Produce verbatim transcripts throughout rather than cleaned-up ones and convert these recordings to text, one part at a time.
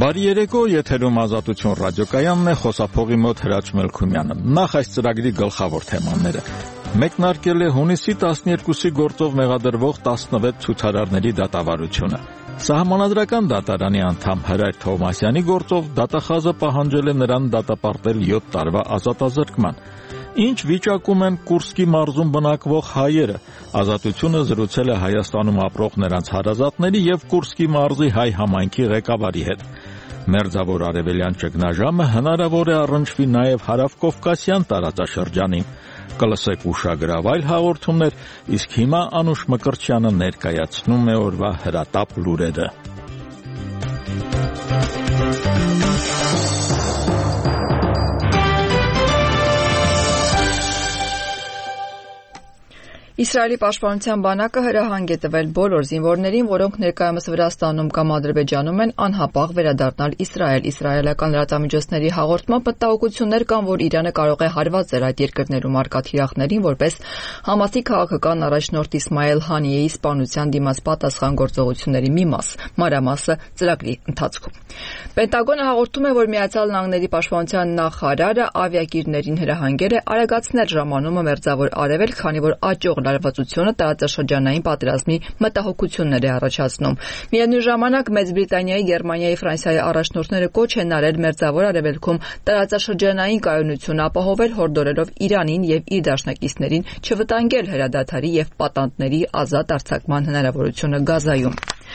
Բարի երեկո, եթերում Ազատություն ռադիոկայանն է, խոսափողի մոտ Հրաչ Մելքումյանը։ Նախ այս ծրագրի գլխավոր թեմաները։ Մեկնարկել է հունիսի տասներկուսի գործով մեղադրվող տասնվեց ցուցարարների դատավարությունը։ Սահմանադրական դատարանի անդամ Հրայր Թովմասյանի գործով դատախազը պահանջել է նրան դատապարտել յոթ տարվա ազատազրկման։ Ինչ վիճակում են Կուրսկի մարզում բնակվող հայերը։ Ազատությունը զրուցել է Հայաստանում ապրող նրանց հարազատների եւ Կուրսկի մարզի հայ համայնքի ղեկավարի հետ։ Մերձավոր արևելյան ճգնաժամը հնարավոր է առնչվի նաեւ հարավկովկասյան տարածաշրջանին։ Կլսեք ուշագրավ այլ հաղորդումներ, իսկ հիմա Անուշ Մկրտչյանը ներկայացնում է օրվա հրատապ լուրերը։ Իսրայելի պաշտպանության բանակը հրահանգ է տվել բոլոր զինվորներին, որոնք ներկայումս Վրաստանում կամ Ադրբեջանում են, անհապաղ վերադառնալ Իսրայել։ Իսրայելական լրատվամիջոցների հաղորդմամբ մտահոգություններ կան, որ Իրանը կարող է հարվածել այդ երկրներում առկա թիրախներին, որպես Համասի քաղաքական առաջնորդ Իսմայել Հանիեի սպանության դիմաց պատասխան գործողությունների մի մաս։ Մանրամասը ծրագրի ընթացքում։ Պենտագոնը հաղորդում է, որ Միացյալ Նահանգների պաշտպանության նախարարը ավիակիրներին հրահանգել է արագացնել ժամանումը Մերձավոր Արևելք, քանի որ աճող լարվածությունը տարածաշրջանային պատերազմի մտահոգություններ է առաջացնում։ Միևնույն ժամանակ Մեծ Բրիտանիայի, Գերմանիայի, Ֆրանսիայի առաջնորդները կոչ են արել Մերձավոր Արևելքում տարածաշրջանային կայունություն ապահովել, հորդորելով Իրանին եւ իր դաշնակիցներին չվտանգել հրադադարի եւ պատանդների ազատ արձակման հնարավորությունը Գազայում։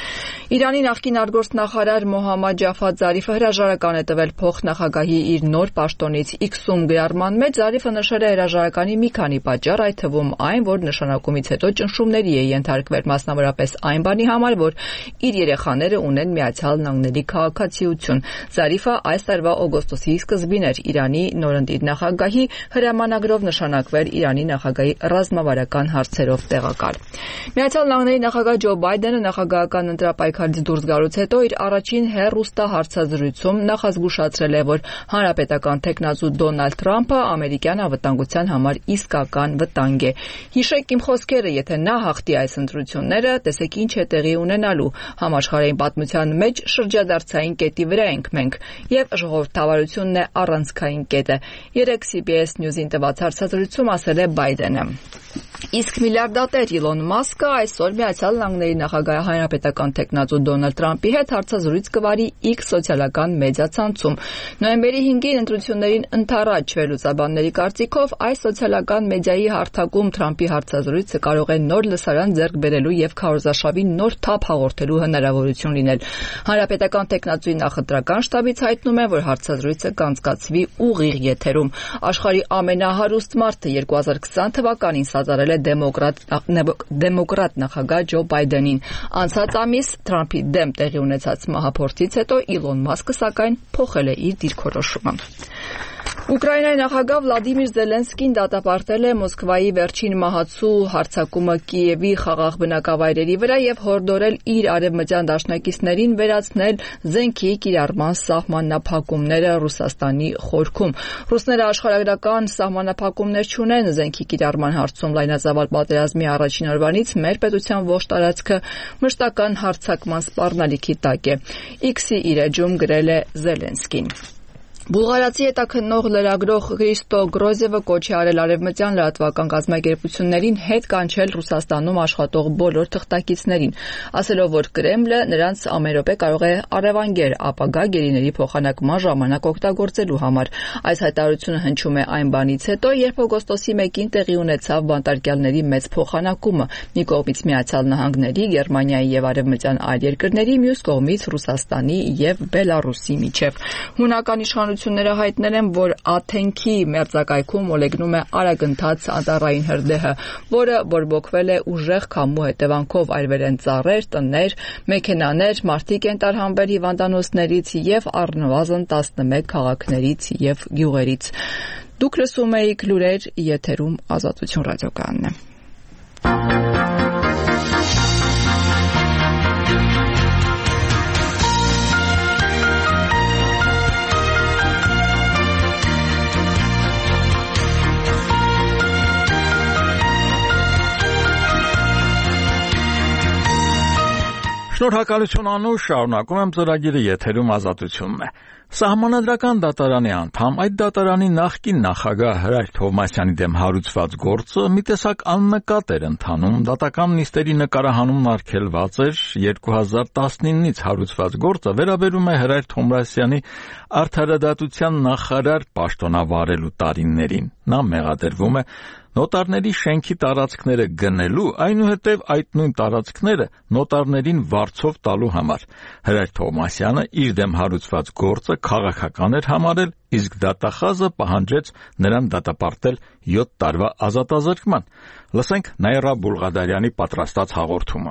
Իրանի նախկին արտգործնախարար Մոհամմադ Ջաֆար Զարիֆը հրաժարական է տվել փոխնախագահի իր նոր պաշտոնից իքսուն գրառման մեջ։ Զարիֆը նշել է հրաժարականի մի քանի պատճառ, այդ թվում այն, որ նշանակումից հետո ճնշումների է ենթարկվել, մասնավորապես այն բանի համար, որ իր երեխաները ունեն Միացյալ Նահանգների քաղաքացիություն։ Զարիֆը այս տարվա օգոստոսի սկզբին էր Իրանի նորընտիր նախագահի հրամանագրով նշանակվել Իրանի նախագահի ռազմավարական հարցերով տեղակալ։ Միացյալ Նահանգների նախագահ Ջո Բայդենը նախագահական ընտրապայքարից դուրս գալուց հետո իր առաջին հեռուստահարցազրույցում նախազգուշացրել է, որ հանրապետական տեխնազու Դոնալդ Թրամփը ամերիկյան անվտանգության համար իսկական վտանգ է։ Հիշեք իմ խոսքերը, եթե նա հաղթի այս ընտրությունները, տեսեք ինչ է տեղի ունենալու։ Համաշխարհային պատմության մեջ շրջադարձային կետի վրա ենք մենք, եւ ժողովրդավարությունն է առանցքային կետը։ Երեկ C B S News-ին տված հարցազրույցում ասել է Բայդենը։ Իսկ միլիարդատեր Իլոն Մասկը այսօր Միացյալ Նահանգների նախագահ հանրապետական տեխնազու Դոնալդ Թրամփի հետ հարցազրույց կվարի X սոցիալական մեդիացանցում։ Նոյեմբերի հինգին ընտրություններին ընդառաջ վերլուծաբանների կարծիքով այս սոցիալական մեդիայի հարթակում Թրամփի հարցազրույցը կարող է նոր լսարան ձեռք բերելու եւ քարոզարշավի նոր թափ հաղորդելու հնարավորություն լինել։ Հանրապետական տեխնազուի նախընտրական շտաբից հայտնում է, որ հարցազրույցը կանցկացվի ուղիղ եթերում։ Աշխարհի ամենահարուստ մարդը երկու հազար քսան թվականին սազարել է դեմոկրատ դեմոկրատ նախագահ Ջո Բայդենին։ Անցած ամիս Թրամփի դեմ տեղի ունեցած մահափորձից հետո Իլոն Մասկը սակայն փոխել է իր դիրքորոշումը։ Ուկրաինայի նախագահ Վլադիմիր Զելենսկին դատապարտել է Մոսկվայի վերջին մահացու հարձակումը Կիևի խաղաղ բնակավայրերի վրա եւ հորդորել իր արևմտյան դաշնակիցներին վերացնել զենքի կիրառման սահմանափակումները Ռուսաստանի խորքում։ Ռուսները աշխարհագրական սահմանափակումներ չունեն զենքի կիրառման հարցում լայնածավալ պատերազմի առաջին օրվանից մեր պետության ողջ տարածքը մշտական հարձակման սպառնալիքի տակ է։ X-ի իր էջում գրել է Զելենսկին։ Բուլղարացի հետաքննող լրագրող Քրիստո Գրոզևը կոչ է արել արևմտյան լրատվական կազմակերպություններին հետ կանչել Ռուսաստանում աշխատող բոլոր թղթակիցներին, ասելով, որ Կրեմլը նրանց ամենրոպե կարող է առևանգել ապագա գերիների փոխանակման ժամանակ օգտագործելու համար։ Այս հայտարարությունը հնչում է այն բանից հետո, երբ օգոստոսի մեկին տեղի ունեցավ բանտարկյալների մեծ փոխանակումը՝ մի կողմից Միացյալ Նահանգների, Գերմանիայի եւ արևմտյան այլ երկրների, մյուս կողմից Ռուսաստանի եւ Բելարուսի միջև։ Հունական իշխանությունները հայտնել են, որ Աթենքի մերձակայքում մոլեգնում է արագընթաց անտառային հրդեհը, որը բորբոքվել է ուժեղ քամու հետևանքով, այրվել են ծառեր, տներ, մեքենաներ, մարդիկ են տարհանվել հիվանդանոցներից եւ առնվազն տասնմեկ քաղաքներից եւ գյուղերից։ Դուք լսում եք լուրեր, եթերում Ազատություն ռադիոկայանն է։ Շնորհակալություն Անուշ, շարունակում եմ ծրագիրը, եթերում Ազատությունն է։ Սահմանադրական դատարանի անդամ, այդ դատարանի նախկին նախագահ Հրայր Թովմասյանի դեմ հարուցված գործը մի տեսակ աննկատ էր ընթանում, դատական նիստերի նկարահանումն արգելված էր, երկու հազար տասնինից հարուցված գործը վերաբերում է Հրայր Թովմասյանի արդարադատության նախարար պաշտոնավարելու տարիներին։ Նա մեղադրվում է նոտարների շենքի տարածքները գնելու, այնուհետև այդ նույն տարածքները նոտարներին վարձով տալու համար։ Հրայր Թովմասյանը իր դեմ հարուցված գործը քաղաքական էր համարել, իսկ դատախազը պահանջեց նրան դատապարտել յոթ տարվա ազատազրկման։ Լսենք Նաիրա Բուլղադարյանի պատրաստած հաղորդումը։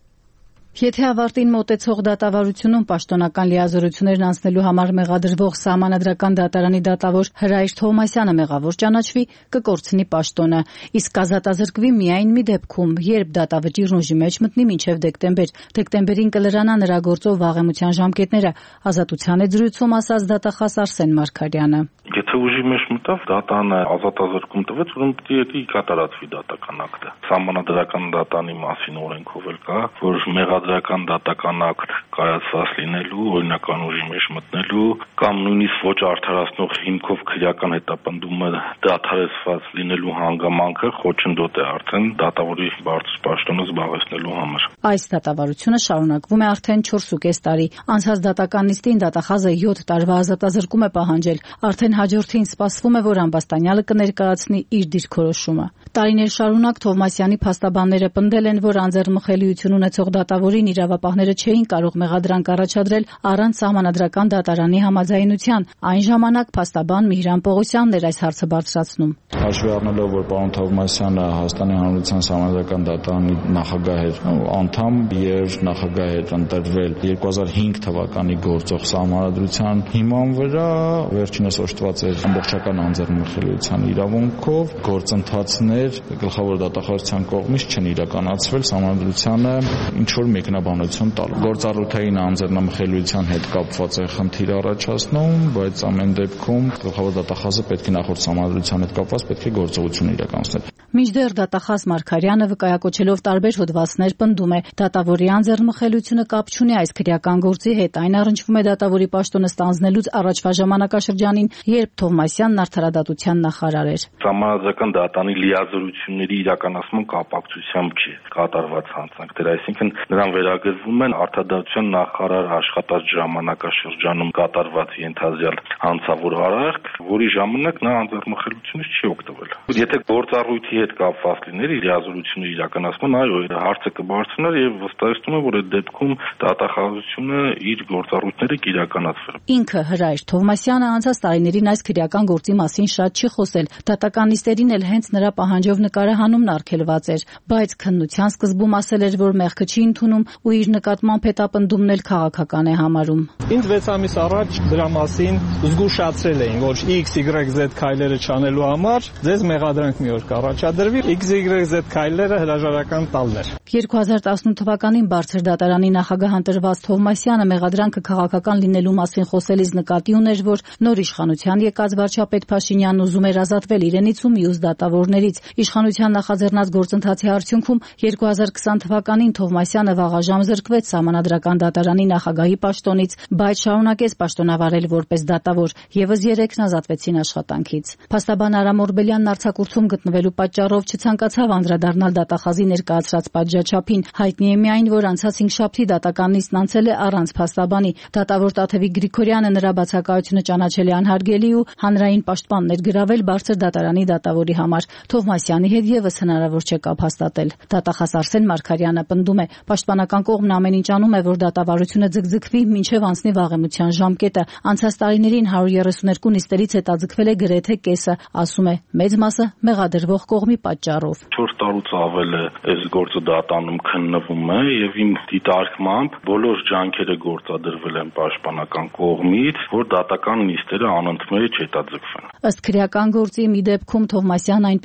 Եթե ավարտին մոտեցող դատավարությունում պաշտոնական լիազորություններն անցնելու համար մեղադրվող Սահմանադրական դատարանի դատավոր Հրայր Թովմասյանը մեղավոր ճանաչվի, կկորցնի պաշտոնը, իսկ ազատազրկվի միայն մի դեպքում, երբ դատավճիռն ուժի մեջ մտնի մինչև դեկտեմբեր։ Դեկտեմբերին կլրանա նրա գործով վաղեմության ժամկետները, Ազատության հետ զրույցում ասաց դատախազ Արսեն Մարգարյանը։ Եթե ուժի մեջ մտավ, դատանը ազատազրկում տվեց, ուրեմն պետք է կատարածվի դատական ակտը։ Սահմանադրական դատանի մասին օրենքով էլ կա, որ մեղադրական դատական ակտ կայացված լինելու, օրինական ուժի մեջ մտնելու կամ նույնիսկ ոչ արդարացնող հիմքով քրեական հետապնդումը դադարեցված լինելու հանգամանքը խոչընդոտ է արդեն դատավորի բարձր պաշտոնը զբաղեցնելու համար։ Այս դատավարությունը շարունակվում է արդեն չորսուկես տարի։ Անցած դատական նիստին դատախազը յոթ տարվա ազատազրկում է պահանջել։ Արդեն հաջորդին սպասվում է, որ Ամբաստանյանը կներկայացնի իր դիրքորոշումը։ Տարիներ շարունակ Թովմասյանի փաստաբանները պնդել են, որ անձեռնմխելիություն ունեցող դատավորին իրավապահները չէին կարող մեղադրանք առաջադրել առանց Սահմանադրական դատարանի համաձայնության։ Այն ժամանակ փաստաբան Միհրան Պողոսյանն էր այս հարցը բարձրացնում։ Հաշվի առնելով, որ պարոն Թովմասյանը Հայաստանի Հանրության Սահմանադրական դատարանի նախագահ էր անդամ եւ նախագահ էր ընտրվել երկու հազար հինգ թվականի գործող Սահմանադրության հիման վրա, վերջինս օժտված էր ամբողջական անձեռնմխելիության իրավունքով, գործընթացներ գլխավոր դատախազության կողմից չեն իրականացվել Սահմանադրությանը ինչ որ մեկնաբանություն տալ։ Գործառույթային անձեռնմխելիության հետ կապված է խնդիր առաջացնում, բայց ամեն դեպքում գլխավոր դատախազը պետք է նախորդ Սահմանադրության հետ կապված պետք է գործողություն իրականացնել։ Մինչդեռ դատախազ Մարգարյանը վկայակոչելով տարբեր հոդվածներ պնդում է, դատավորի անձեռնմխելիությունը կապ չունի այս քրեական գործի հետ, այն առնչվում է դատավորի պաշտոնը ստանձնելուց առաջվա ժամանակաշրջանին, երբ Թովմասյանն արդարադատության նախարար էր։ Սահմանադրական դատարանի լիազորությունների իրականացման կապակցությամբ չի կատարված հանցանքներ, այսինքն նրան վերագրվում են արդարադատության նախարար աշխատած ժամանակաշրջանում կատարված ենթադրյալ հանցավոր արարք, որի ժամանակ նա անձեռնմխելիությունից չի օգտվել։ Եթե գործառույթի հետ կապված լիներ լիազորությունը իրականացման, այո, հարցը կբարձրանար եւ վստահեցնում եմ, որ այդ դեպքում դատախազությունը իր գործառույթները կիրականացվի։ Ինքը Հրայր Թովմասյանը անցած տարիներին այս քրեական գործի մասին շատ չի խոսել։ Դատական նիստերին էլ հենց նրա պահանջով նկարահանումն արգելված էր, բայց քննության սկզբում ասել էր, որ մեղքը չի ընդունում ու իր նկատմամբ հետապնդումն էլ քաղաքական է համարում։ Ինձ վեց ամիս առաջ դրա մասին զգուշացրել էին, որ X Y Z քայլերը չանելու համար ձեզ մեղադրանք մի օր կառաջադրվի, X Y Z քայլերը հրաժարական տալն էր։ երկու հազար տասնութ թվականին բարձր դատարանի նախագահ ընտրված Թովմասյանը մեղադրանքը քաղաքական լինելու մասին խոսելիս նկատի ուներ, որ նոր իշխանության եկած վարչապետ Փաշինյանն ուզում էր ազատվել իրենից ու մյուս դատավորներից։ Իշխանության նախաձեռնած գործընթացի արդյունքում երկու հազար քսան թվականին Թովմասյանը վաղաժամ զրկվեց Սահմանադրական դատարանի նախագահի պաշտոնից, բայց շարունակեց պաշտոնավարել որպես դատավոր, եւս երեքն ազատվեցին աշխատանքից։ Փաստաբան Արամ Օրբելյանն արձակուրդում գտնվելու պատճառով չցանկացավ անդրադառնալ դատախազի ներկայացրած պատժաչափին։ Հայտնի է միայն, որ անցած հինգշաբթի դատական նիստն անցել է առանց փաստաբանի։ Դատավոր Տաթևիկ Գրիգորյանը նրա բացակայությունը ճանաչել է անհարգելի ու հանրային պաշտպաններ գրավել բարձր դատարանի դատավորի համար։ Թովմասյանի հետ եւս հնարավոր չէ կապ հաստատել։ Դատախազ Արսեն Մարգարյանը պնդում է, պաշտպանական կողմն ամեն ինչ անում է, որ դատավարությունը ձգձգվի մինչև անցնի վաղեմության ժամկետը։ Անցած տարիներին հարյուր երեսունհինգ նիստերից հետաձգվել է գրեթե կեսը, ասում է, մեծ մասը մեղադրվող կողմի պատճառով։ չորս տարուց ավել է այս գործը դատանում քննվում է եւ իմ դիտարկմամբ բոլոր ջանքերը գործադրվել են պաշտպանական կողմից, որ դատական նիստերը անընդմեջ հետաձգվեն։ Ըստ քրեական գործի մի դեպքում Թովմասյանն այնպես է արել,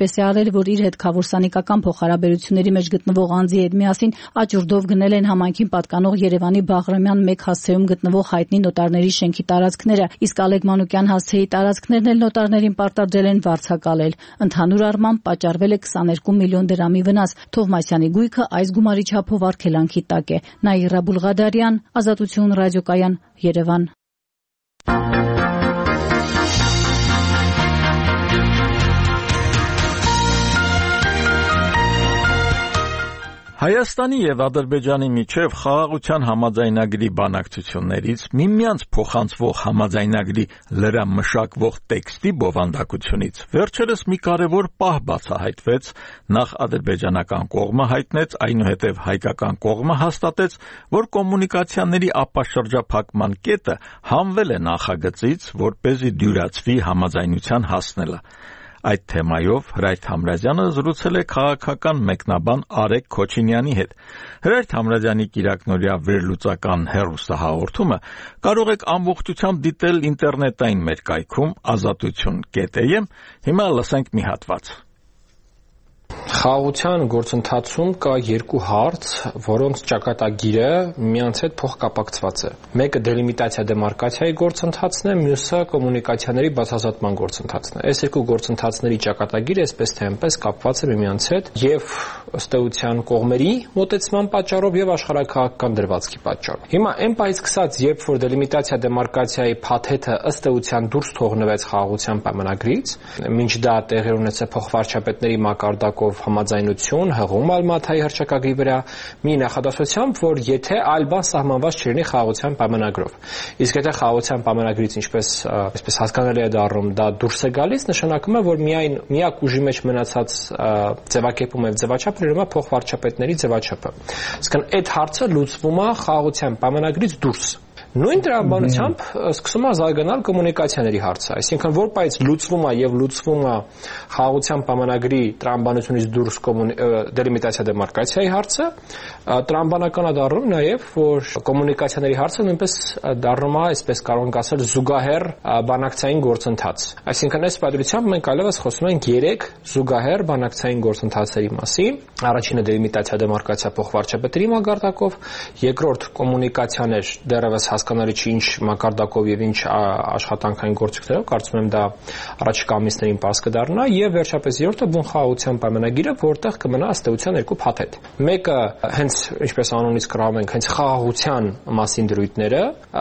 հայտնել, որ իր հետ քավորսանիկական փոխհարաբերությունների մեջ գտնվող անձի հետ միասին աճուրդով գնել են համայնքին պատկանող Երևանի Բաղրամյան մեկ հասցեում գտնվող հայտնի նոտարների շենքի տարածքները, իսկ Ալեկ Մանուկյան հասցեի տարածքներն էլ նոտարներին պարտադրել են վարձակալել։ Ընդհանուր առմամբ պատճառվել է քսաներկու միլիոն դրամի վնաս։ Թովմասյանի գույքը այս գումարի չափով արգելանքի տակ է։ Նաիրա Բուլղադարյան, Ազատություն ռադիոկայան, Երևան։ Հայաստանի եւ Ադրբեջանի միջև խաղաղության համաձայնագրի բանակցություններից միմյանց փոխանցվող համաձայնագրի լրամշակվող տեքստի բովանդակությունից վերջերս մի կարևոր պահ բացահայտվեց, նախ ադրբեջանական կողմը հայտնեց, այնուհետև հայկական կողմը հաստատեց, որ կոմունիկացիաների ապաշրջափակման կետը հանվել է նախագծից, որպեսզի դյուրացվի համաձայնության հասնելը։ Այդ թեմայով Հրայր Թամրազյանը զրուցել է քաղաքական մեկնաբան Արեգ Քոչինյանի հետ։ Հրայր Թամրազյանի կիրակնօրյա վերլուծական հեռուստահաղորդումը կարող եք ամբողջությամբ դիտել ինտերնետային մեր կայքում ազատություն կետ է եմ։ Հիմա լսենք մի հատված։ Խաղաղության գործընթացում կա երկու հարց, որոնց ճակատագիրը միմյանց հետ փոխկապակցված է։ Մեկը դելիմիտացիա դեմարկացիայի գործընթացն է, մյուսը կոմունիկացիաների բացահայտման գործընթացն է։ Այս երկու գործընթացների ճակատագիրը այսպես թե այնպես կապված է միմյանց հետ եւ ըստ էության կողմերի մոտեցման պատճառով եւ աշխարհաքաղաքական դրվածքի պատճառով։ Հիմա այն պահից սկսած, երբ որ դելիմիտացիա դեմարկացիայի փաթեթը ըստ էության դուրս թողնվեց խաղաղության պայմանագրից, մինչ դա տեղի ունեցավ փոխվարչապետների մակարդակով համաձայնություն հղում Ալմաթայի հռչակագրի վրա մի նախադասությամբ, որ եթե այլ բան սահմանված չլինի խաղաղության պայմանագրով։ Իսկ եթե խաղաղության պայմանագրից ինչպես այսպես հասկանալի է դառնում, դա դուրս է գալիս, նշանակում է, որ միայն միակ ուժի մեջ մնացած ձևակերպում եւ ձևաչափը լինում է փոխվարչապետների ձևաչափը։ Իսկ այդ հարցը լուծվում է խաղաղության պայմանագրից դուրս։ Նույն տրամաբանությամբ սկսում է զարգանալ կոմունիկացիաների հարցը, այսինքն որպես լուծվում է եւ լուծվում է խաղաղության պայմանագրի տրամաբանությունից դուրս դելիմիտացիա դեմարկացիայի հարցը, տրամաբանական է դառնում նաեւ, որ կոմունիկացիաների հարցը նույնպես դառնում է, այսպես կարող ենք ասել, զուգահեռ բանակցային գործընթաց։ Այսինքն այս պատրությամբ մենք այլևս խոսում ենք երեք զուգահեռ բանակցային գործընթացերի մասին։ Առաջինը դելիմիտացիա դեմարկացիա փոխվարչապետերի մակարդակով, երկրորդ կոմունիկացիաներ դեռևս հասկանալի չի ինչ մակարդակով եւ ինչ աշխատանքային գործիքներով, կարծում եմ դա առաջիկա ամիսներին պարզ կդառնա, եւ վերջապես երրորդը բուն խաղաղության պայմանագիրը, որտեղ կմնա ըստ էության երկու փաթեթ։ Մեկը հենց ինչպես անունից կրավում ենք, հենց խաղաղության մասին դրույթները,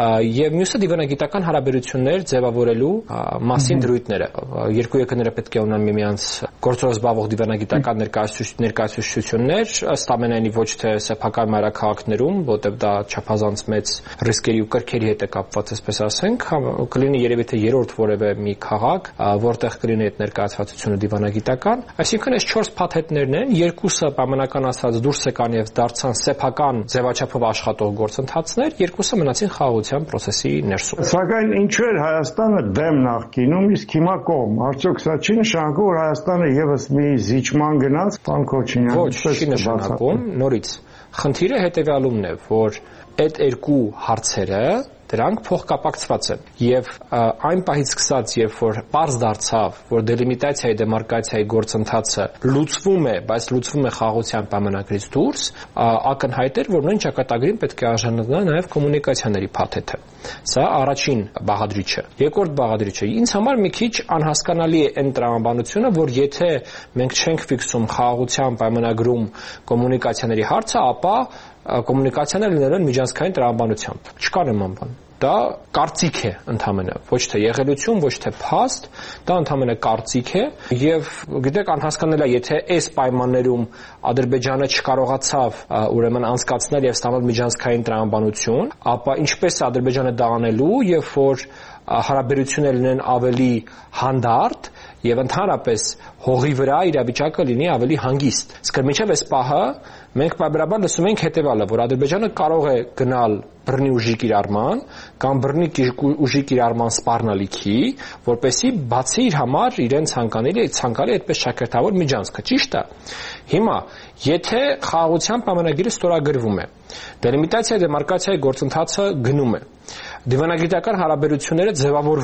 եւ մյուսը դիվանագիտական հարաբերություններ ձևավորելու մասին դրույթները։ Երկու երկրները պետք է ունենան միմյանց գործով զբաղվող դիվանագիտական ներկայացուցիչներ, ըստ ամենայնի ոչ թե սեփական մայրաքաղաքներում, որտեղ դա չափազանց մեծ ռիսկերի ու կրքերի հետ է կապված, այսպես ասենք, կլինի երևի թե երրորդ որևէ մի քաղաք, որտեղ կլինի այդ ներկայացվածությունը դիվանագիտական։ Այսինքն այս չորս փաթեթներն են, երկուսը պայմանական ասած դուրս եկան եւ դարձան սեփական ձևաչափով աշխատող գործընթացներ, երկուսը մնացին խաղաղության process-ի ներսում։ Սակայն ինչու էր Հայաստանը դեմ նախկինում, իսկ հիմա կողմ։ Արդյոք սա չի նշանակում, որ Հայաստանը եւս մի զիջման գնաց, պարոն Քոչինյան։ Ոչ, չի նշանակում, նորից։ Խնդիրը հետեւյալումն է, որ այդ երկու հարցերը դրանք փոխկապակցված են եւ այն պահից սկսած, երբ որ պարզ դարձավ, որ դելիմիտացիայի դեմարկացիայի գործընթացը լուծվում է, բայց լուծվում է խաղաղության պայմանագրից դուրս, ակնհայտ էր, որ նույն ճակատագրին պետք է արժանանա նաեւ կոմունիկացիաների փաթեթը։ Սա առաջին բաղադրիչը։ Երկրորդ բաղադրիչը ինձ համար մի քիչ անհասկանալի է այն տրամաբանությունը, որ եթե մենք չենք ֆիքսում խաղաղության պայմանագրում կոմունիկացիաների հարցը, ապա կոմունիկացիաները լինել են միջանցքային տրամաբանությամբ։ Չկա նման բան։ Դա կարծիք է ընդհանրապես, ոչ թե եղելություն, ոչ թե փաստ, դա ընդհանրապես կարծիք է եւ գիտեք անհասկանալի է, եթե այս պայմաններում Ադրբեջանը չկարողացավ ուրեմն անցկացնել եւ ստանալ միջանցքային տրամաբանություն, ապա ինչպես է Ադրբեջանը դա անելու, եւ որ հարաբերությունները լինեն ավելի հանդարտ եւ ընդհանրապես հողի վրա իրավիճակը լինի ավելի հանգիստ։ Իսկ մինչեւ այս պահը մենք պայմանաբար լսում ենք հետեւյալը, որ Ադրբեջանը կարող է գնալ բռնի ուժի կիրառման կամ բռնի ուժի կիրառման սպառնալիքի, որպեսզի բացի իր համար իրեն ցանկանալի ցանկալի այդպես շաքերթավոր միջանցքը, ճիշտ է։ Հիմա եթե խաղաղության պայմանագիրը ստորագրվում է, դելիմիտացիա դեմարկացիայի գործընթացը գնում է, դիվանագիտական հարաբերությունները ձևավորվում են,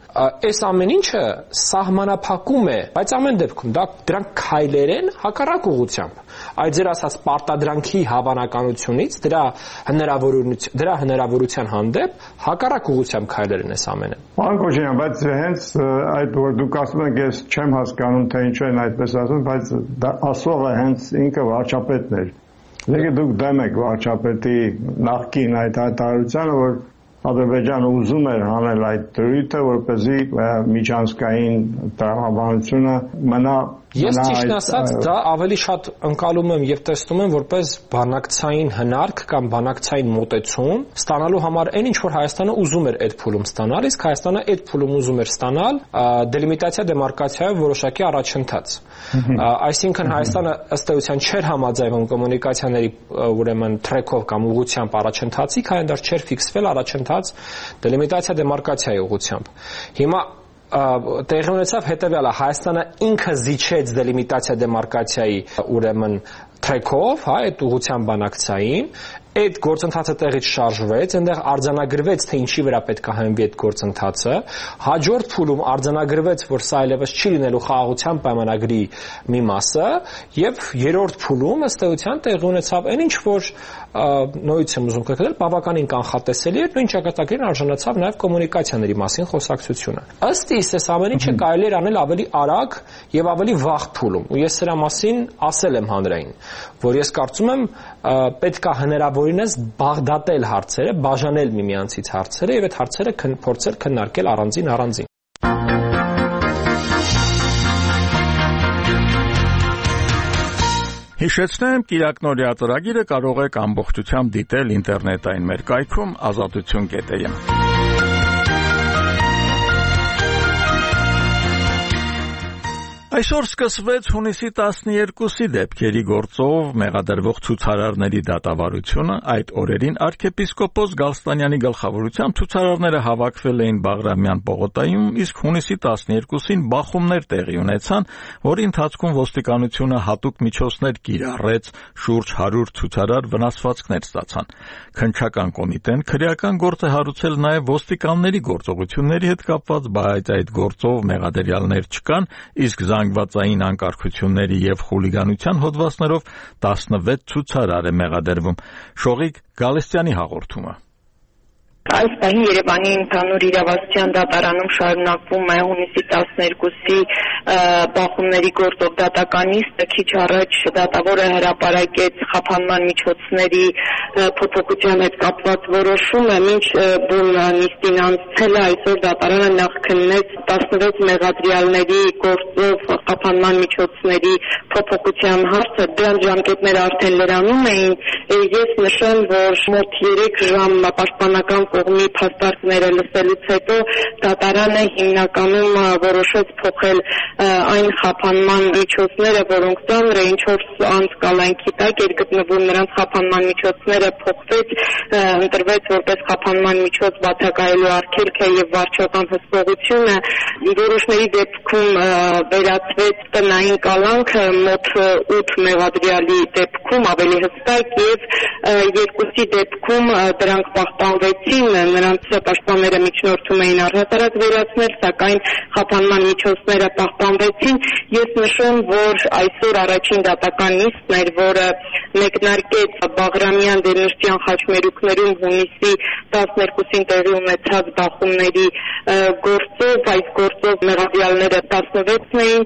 Այս ամեն ինչը սահմանափակում է, բայց ամեն դեպքում դա դրանք քայլեր են հակառակ ուղղությամբ։ Այդ ձեր ասած պարտադրանքի հավանականությունից դրա հնարավորություն դրա հնարավորության հանդեպ հակառակ ուղղությամբ քայլեր են այս ամենը։ Պարոն Կոչանյան, բայց հենց այդ որ դուք ասում եք, ես չեմ հասկանում, թե ինչու են այդպես ասում, բայց դա ասողը հենց ինքը վարչապետն էր։ Եկեք դուք դեմ եք վարչապետի նախկին այդ հայտարարությանը, որ Ադրբեջանը ուզում էր հանել այդ դրույթը, որպեսզի միջանցքային տրամաբանությունը մնա Ես ճիշտ ասած դա ավելի շատ ընկալում եմ եւ տեսնում եմ որպես բանակցային հնարք կամ բանակցային մոտեցում ստանալու համար այն ինչ որ Հայաստանը ուզում էր այդ փուլում ստանալ, իսկ Հայաստանը այդ փուլում ուզում էր ստանալ դելիմիտացիա դեմարկացիայով որոշակի առաջընթաց։ Այսինքն Հայաստանը ըստ էության չէր համաձայնում կոմունիկացիաների ուրեմն թրեքով կամ ուղղությամբ առաջընթացի, քանի դեռ չէր ֆիքսվել առաջընթաց դելիմիտացիա դեմարկացիայի ուղղությամբ։ Հիմա տեղի ունեցավ հետևյալը Հայաստանը ինքը զիջեց դելիմիտացիա դեմարկացիայի ուրեմն թրեքով, հա, այդ ուղղության բանակցային, այդ գործընթացը տեղից շարժվեց, այնտեղ արձանագրվեց, թե ինչի վրա պետք է հենվի այդ գործընթացը, հաջորդ փուլում արձանագրվեց, որ սա այլևս չի լինելու խաղաղության պայմանագրի մի մասը, եւ երրորդ փուլում ըստ էության տեղի ունեցավ այն ինչ որ նույնից եմ ուզում կրկնել, բավականին կանխատեսելի էր, նույն ճակատագրին արժանացավ նաեւ կոմունիկացիաների մասին խոսակցությունը։ Ըստ իս այս ամեն ինչը կարելի էր անել ավելի արագ եւ ավելի վաղ փուլում, ու ես սրա մասին ասել եմ հանրային, որ ես կարծում եմ պետք է հնարավորինս բաղդատել հարցերը, բաժանել միմյանցից հարցերը եւ այդ հարցերը փորձել քննարկել առանձին առանձին։ Հիշեցնեմ, Կիրակնորիա ծրագիրը կարող եք ամբողջությամբ դիտել ինտերնետային մեր կայքում ազատություն կետ է եմ։ Այսօր սկսվեց հունիսի տասներկուսի դեպքերի գործով մեղադրվող ցուցարարների դատավարությունը, այդ օրերին arczepiskopos Գալստանյանի գլխավորությամբ ցուցարարները հավաքվել էին Բաղրամյան պողոտայում, իսկ հունիսի տասներկուսին բախումներ տեղի ունեցան, որի ընթացքում ոստիկանությունը հատուկ միջոցներ կիրառեց, շուրջ հարյուր ցուցարար վնասվածքներ ստացան։ Քննչական կոմիտեն քրեական գործ է հարուցել նաև ոստիկանների գործողությունների հետ կապված, բայց այդ գործով մեղադրյալներ չկան, իսկ զանգվածային անկարգությունների եւ խուլիգանության հոդվածներով տասնվեց ցուցարար է մեղադրվում։ Շողիկ Գալստյանի հաղորդումը։ Այս պահին Երևանի ընդհանուր իրավասության դատարանում շարունակվում է հունիսի տասներկուսի բախումների գործով դատական նիստը, քիչ առաջ դատավորը հրապարակեց խափանման միջոցների փոփոխության հետ կապված որոշումը, մինչ բուն նիստին անցել է այսօր դատարանը նախ քննեց տասնվեց մեղադրյալների գործով խափանման միջոցների փոփոխության հարցը, դրանց ժամկետները արդեն լրանում էին, ես նշեմ, որ մոտ երեք ժամ պաշտպանական կողմի փաստարկները լսելուց հետո դատարանը հիմնականում որոշեց փոխել այն խափանման միջոցները, որոնք ծանր էին չորս անց կալանքի տակ էր գտնվում, նրանց խափանման միջոցները փոխվեց, ընտրվեց որպես խափանման միջոց բացակայելու արգելքը եւ վարչական հսկողությունը, որոշների դեպքում վերացվեց տնային կալանքը մոտ ութ մեղադրյալի դեպքում ավելի հստակ եւ երկուսի դեպքում դրանք պահպանվեցին, նրանց պաշտպանները միջնորդում էին առհասարակ վերացնել, սակայն խափանման միջոցները պահպանվեցին։ Ես նշեմ, որ այսօր առաջին դատական նիստն էր, որը մեկնարկեց Բաղրամյան Դերնշտյան խաչմերուկներում հունիսի տասներկուսին տեղի ունեցած բախումների գործով, այս գործով մեղադրյալները տասնվեցն էին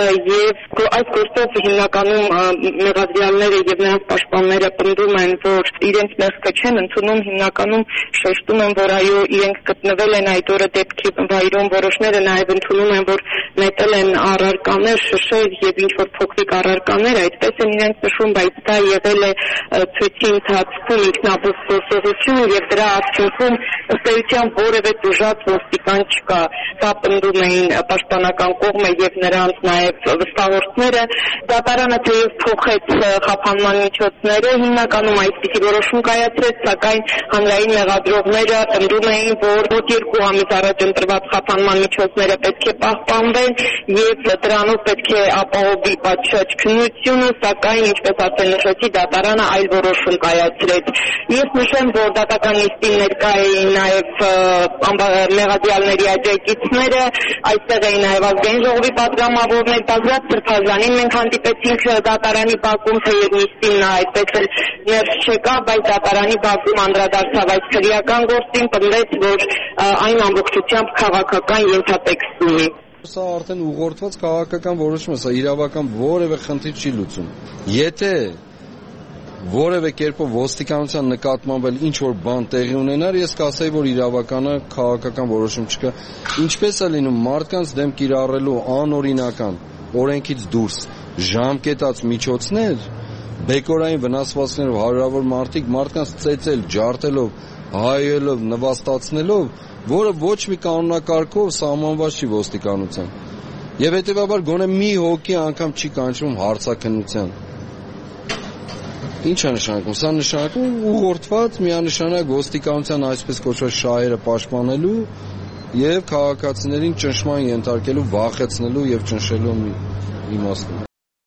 եւ այս գործով հիմնականում մեղադրյալները եւ նրանց պաշտպանները պնդում են, որ իրենց մեղքը չեն ընդունում, հիմնականում շեշտում են, որ այո, իրենք գտնվել են այդ օրը դեպքի վայրում, որոշները նաև ընդունում են, որ նետել են առարկաներ, շշեր եւ ինչ որ փոքրիկ առարկաներ, այդպես են իրենք նշում, բայց դա եղել է ցույցի ընթացքում ինքնաբուխ գործողություն եւ դրա արդյունքում ըստ էության որևէ դժուժած ոստիկան չկա։ Դա պնդում էին պաշտպանական կողմը եւ նրանց նաեւ վստահորդները։ Դատարանը թեև փոխեց խափանման միջոցները, հիմնականում այսպիսի որոշում կայացրեց, սակայն հանրային մեղադրող կազմերը պնդում էին, որ մոտ երկու ամիս առաջ ընտրված խափանման միջոցները պետք է պահպանվեն եւ դրանով պետք է ապահովի պատշաճ քննությունը, սակայն ինչպես արդեն նշեցի, դատարանը այլ որոշում կայացրեց։ Ես նշեմ, որ դատական նիստին ներկա էին նաեւ մեղադրյալների աջակիցները, այստեղ էին նաեւ ազգային ժողովի պատգամավորներ, Բագրատ Սրբազանին մենք հանդիպեցինք դատարանի բակում, թեև նիստին նա այդպես էլ ներս չեկա, բայց դատարանի բակում անդրադարձավ այս քրեական գործին, պնդեց, որ այն ամբողջությամբ քաղաքական ենթատեքստ ունի։ Սա արդեն ուղղորդված քաղաքական որոշում է, սա իրավական որևէ խնդիր չի լուծում։ Եթե որևէ կերպով ոստիկանության նկատմամբ էլ ինչ որ բան տեղի ունենար, ես կասեի, որ իրավականը քաղաքական որոշում չկա։ Ինչպես է լինում մարդկանց դեմ կիրառելու անօրինական, օրենքից դուրս ժամկետած միջոցներ, բեկորային վնասվածքներով հարյուրավոր մարդիկ մարդկանց ծեծել, ջարդելով, հայելով, նվաստացնելով, որը ոչ մի կանոնակարգով սահմանված չի ոստիկանության։ Եվ հետևաբար գոնե մի հոգի անգամ չի կանչվում հարցաքննության։ Ինչ է նշանակում։ Սա նշանակում ուղղորդված միանշանակ ոստիկանության այսպես կոչված շահերը պաշտպանելու եւ քաղաքացիներին ճնշման ենթարկելու, վախեցնելու եւ ճնշելու իմաստով։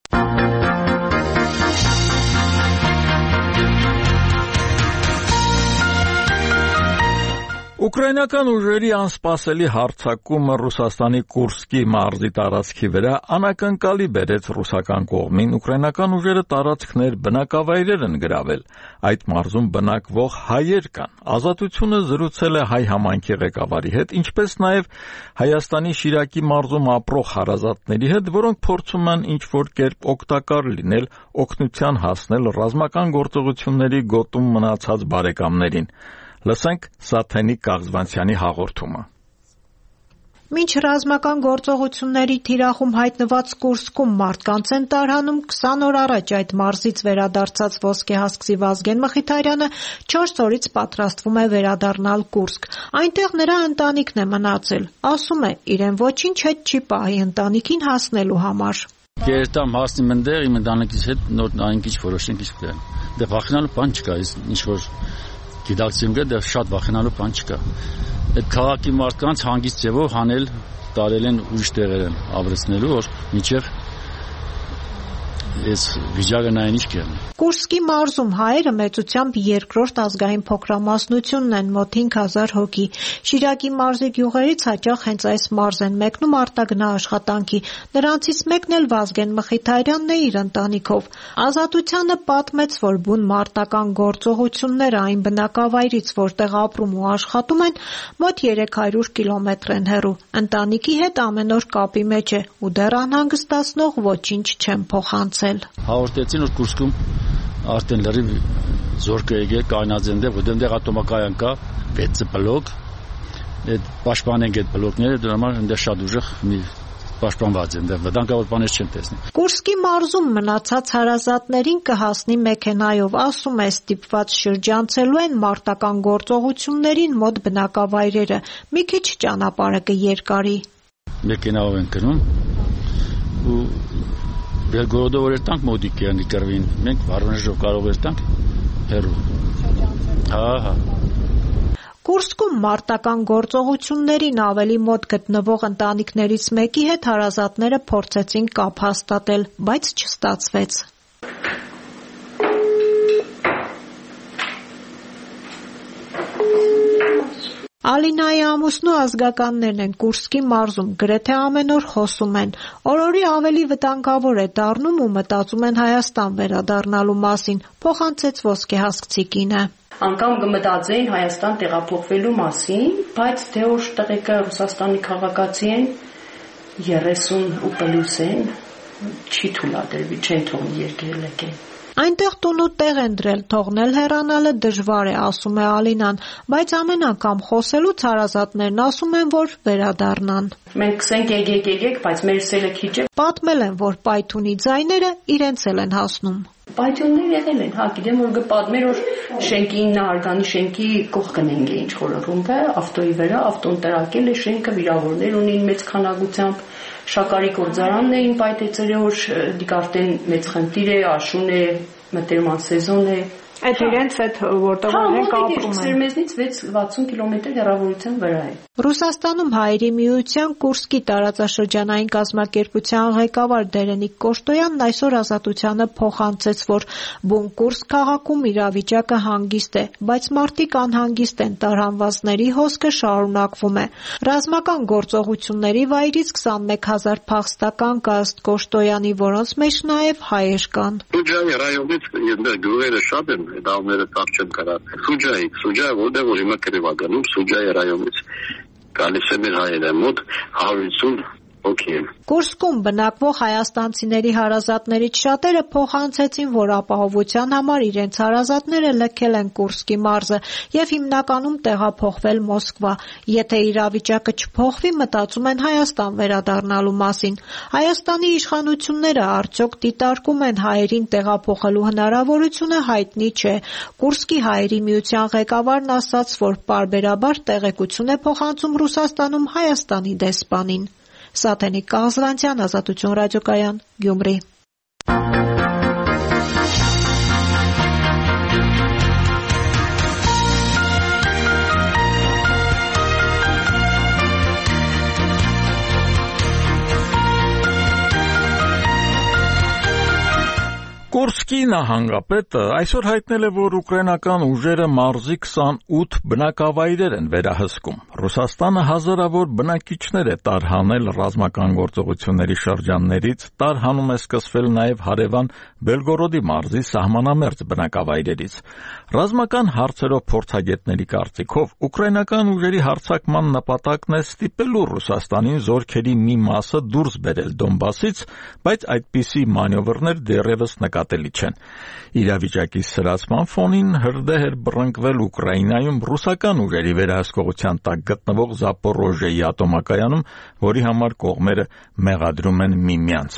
Ուկրաինական ուժերի անսպասելի հարձակումը Ռուսաստանի Կուրսկի մարզի տարածքի վրա անակնկալի բերեց ռուսական կողմին ուկրաինական ուժերը տարածքներ, բնակավայրեր են գրավել։ Այդ մարզում բնակվող հայեր կան։ Ազատությունը զրուցել է հայ համայնքի ղեկավարի հետ, ինչպես նաև Հայաստանի Շիրակի մարզում ապրող հարազատների հետ, որոնք փորձում են ինչ-որ կերպ օգտակար լինել, օգնության հասնել ռազմական գործողությունների գոտում մնացած բարեկամներին։ Լսենք Սաթենիկ Կաղզվանցյանի հաղորդումը։ Մինչ ռազմական գործողությունների թիրախում հայտնված Կուրսկում մարդկանց են տարհանում, քսան օր առաջ այդ մարզից վերադարձած ոսկեհասկցի Վազգեն Մխիթարյանը չորս օրից պատրաստվում է վերադառնալ Կուրսկ։ Այնտեղ նրա ընտանիքն է մնացել։ Ասում է, իրեն ոչինչ հետ չի պահի ընտանիքին հասնելու համար։ Կերտամ հասնեմ այնտեղ, իմ ընտանիքից հետ նոր այնք ինչ որոշենք իսկ դեռ։ Դե վախենալու բան չկա, ինչ որ գիտակցեմ գա, դեռ շատ վախենալու բան չկա։ Այդ քաղաքի մարդկանց հանգիստ ձևով հանել, տարել են ուրիշ տեղեր են ապրեցնելու, որ մինչև այս վիճակը նայեն ինչ կերնի։ Կուրսկի մարզում հայերը մեծությամբ երկրորդ ազգային փոքրամասնությունն են, մոտ հինգ հազար հոգի։ Շիրակի մարզի գյուղերից հաճախ հենց այս մարզ են մեկնում արտագնա աշխատանքի։ Նրանցից մեկն էլ Վազգեն Մխիթարյանն է իր ընտանիքով։ Ազատությանը պատմեց, որ բուն մարտական գործողությունները այն բնակավայրից, որտեղ ապրում ու աշխատում են, մոտ երեք հարյուր կիլոմետր են հեռու։ Ընտանիքի հետ ամեն օր կապի մեջ է ու դեռ անհանգստացնող ոչինչ չեն փոխանցել։ Հաղորդեցին, որ Կուրսկում արդեն լրիվ զորքը եկել կայնաձեն դե, որ դեմդեղ ատոմակայան կա, վեց բլոկ, այդ պաշտպանենք այդ բլոկները, դրա համար այնտեղ շատ ուժեղ մի պաշտպանված են, դեռ վտանգավոր բաներ չեն տեսնի։ Կուրսկի մարզում մնացած հարազատներին կհասնի մեքենայով, ասում է, ստիպված շրջանցելու են մարտական գործողություններին մոտ բնակավայրերը, մի քիչ ճանապարհը կերկարի։ Մեքենայով են գնում ու Բելգորոդով էր տանք մոդիկ կերնի կրվին, մենք Վարվանեժով կարող էր տանք հեռու։ Հա, հա։ Կուրսկում մարտական գործողություններին ավելի մոտ գտնվող ընտանիքներից մեկի հետ հարազատները փորձեցին կապ հաստատել, բայց չստացվեց։ Ալինայի ամուսնու ազգականներն են Կուրսկի մարզում, գրեթե ամեն օր խոսում են։ Օր-օրի ավելի վտանգավոր է դառնում ու մտածում են Հայաստան վերադառնալու մասին, փոխանցեց ոսկեհասկցի կինը։ Անկամ կմտածեին Հայաստան տեղափոխվելու մասին, բայց թե որ տեղեկը Ռուսաստանի քաղաքացի են, երեսուն ու պլյուս են, չի թույլատրվի, չեն թողնի երկրել եկեն։ Այնտեղ տուն ու տեղ են դրել, թողնել հեռանալը դժվար է, ասում է Ալինան, բայց ամեն անգամ խոսելուց հարազատներն ասում են, որ վերադառնան։ Մենք կսենք եկեք եկեք, բայց մեր սելը քիչ է։ Պատմել են, որ պայթունի ձայները իրենց էլ են հասնում։ Պայթյուններ եղել են, հա, գիտեմ, որ կպատմեր, որ շենքի իննահարգանի շենքի կողքն են ինչ խորհրդը, ավտոյի վրա, ավտոն տրակել է, շենքը վիրավորներ ունին մեծ քանակությամբ, շաքարի գործարանն էին պայթեցրել, որ դիք արդեն մեծ խնդիր է, աշուն է, մտերման սեզոն է։ Այդ իրենց այդ որտեղ ենք ապրում են։ Մեզնից վեց վաթսուն կիլոմետր հեռավորության վրա է։ Ռուսաստանում Հայերի միության Կուրսկի տարածաշրջանային կազմակերպության ղեկավար Դերենիկ Կոշտոյանն այսօր Ազատությանը փոխանցեց, որ Բուն Կուրսկ քաղաքում իրավիճակը հանգիստ է, բայց մարդիկ անհանգիստ են, տարհանվածների հոսքը շարունակվում է։ Ռազմական գործողությունների վայրից քսանմեկ հազար փախստական կա ըստ Կոշտոյանի, որոնց մեջ նաև հայեր կան։ Սուջայի ռայոնից գյուղերը շատ են, դավները տակ չեն կարա։ Սուջայի, Սուջայի որտեղ որ հիմա կրևագանում Սուջայի ռայոնից գալիս է մեր հայերը մոտ հարյուր ութսուն հոգի են։ Կուրսկում բնակվող հայաստանցիների հարազատներից շատերը փոխանցեցին, որ ապահովության համար իրենց հարազատները լքել են Կուրսկի մարզը եւ հիմնականում տեղափոխվել Մոսկվա։ Եթե իրավիճակը չփոխվի, մտածում են Հայաստան վերադառնալու մասին։ Հայաստանի իշխանությունները արդյոք դիտարկում են հայերին տեղափոխելու հնարավորությունը, հայտնի չէ։ Կուրսկի Հայերի միության ղեկավարն ասաց, որ պարբերաբար տեղեկություն է փոխանցում Ռուսաստանում Հայաստանի դեսպանին։ Սաթենիկ Կազրանցյան, Ազատություն ռադիոկայան, Գյումրի։ Կուրսկի նահանգապետը այսօր հայտնել է, որ ուկրաինական ուժերը մարզի քսանութ բնակավայրեր են վերահսկում։ Ռուսաստանը հազարավոր բնակիչներ է տարհանել ռազմական գործողությունների շրջաններից, տարհանում է սկսվել նաև հարևան Բելգորոդի մարզի սահմանամերձ բնակավայրերից։ Ռազմական հարցերով փորձագետների կարծիքով ուկրաինական ուժերի հարձակման նպատակն է ստիպելու Ռուսաստանին զորքերի մի մասը դուրս բերել Դոնբասից, բայց այդպիսի մանևրներ դեռևս նկատելի չեն։ Իրավիճակի սրացման ֆոնին հրդեհ էր բռնկվել Ուկրաինայում ռուսական ուժերի վերահսկողության տակ գտնվող Զապորոժիեի ատոմակայանում, որի համար կողմերը մեղադրում են միմյանց։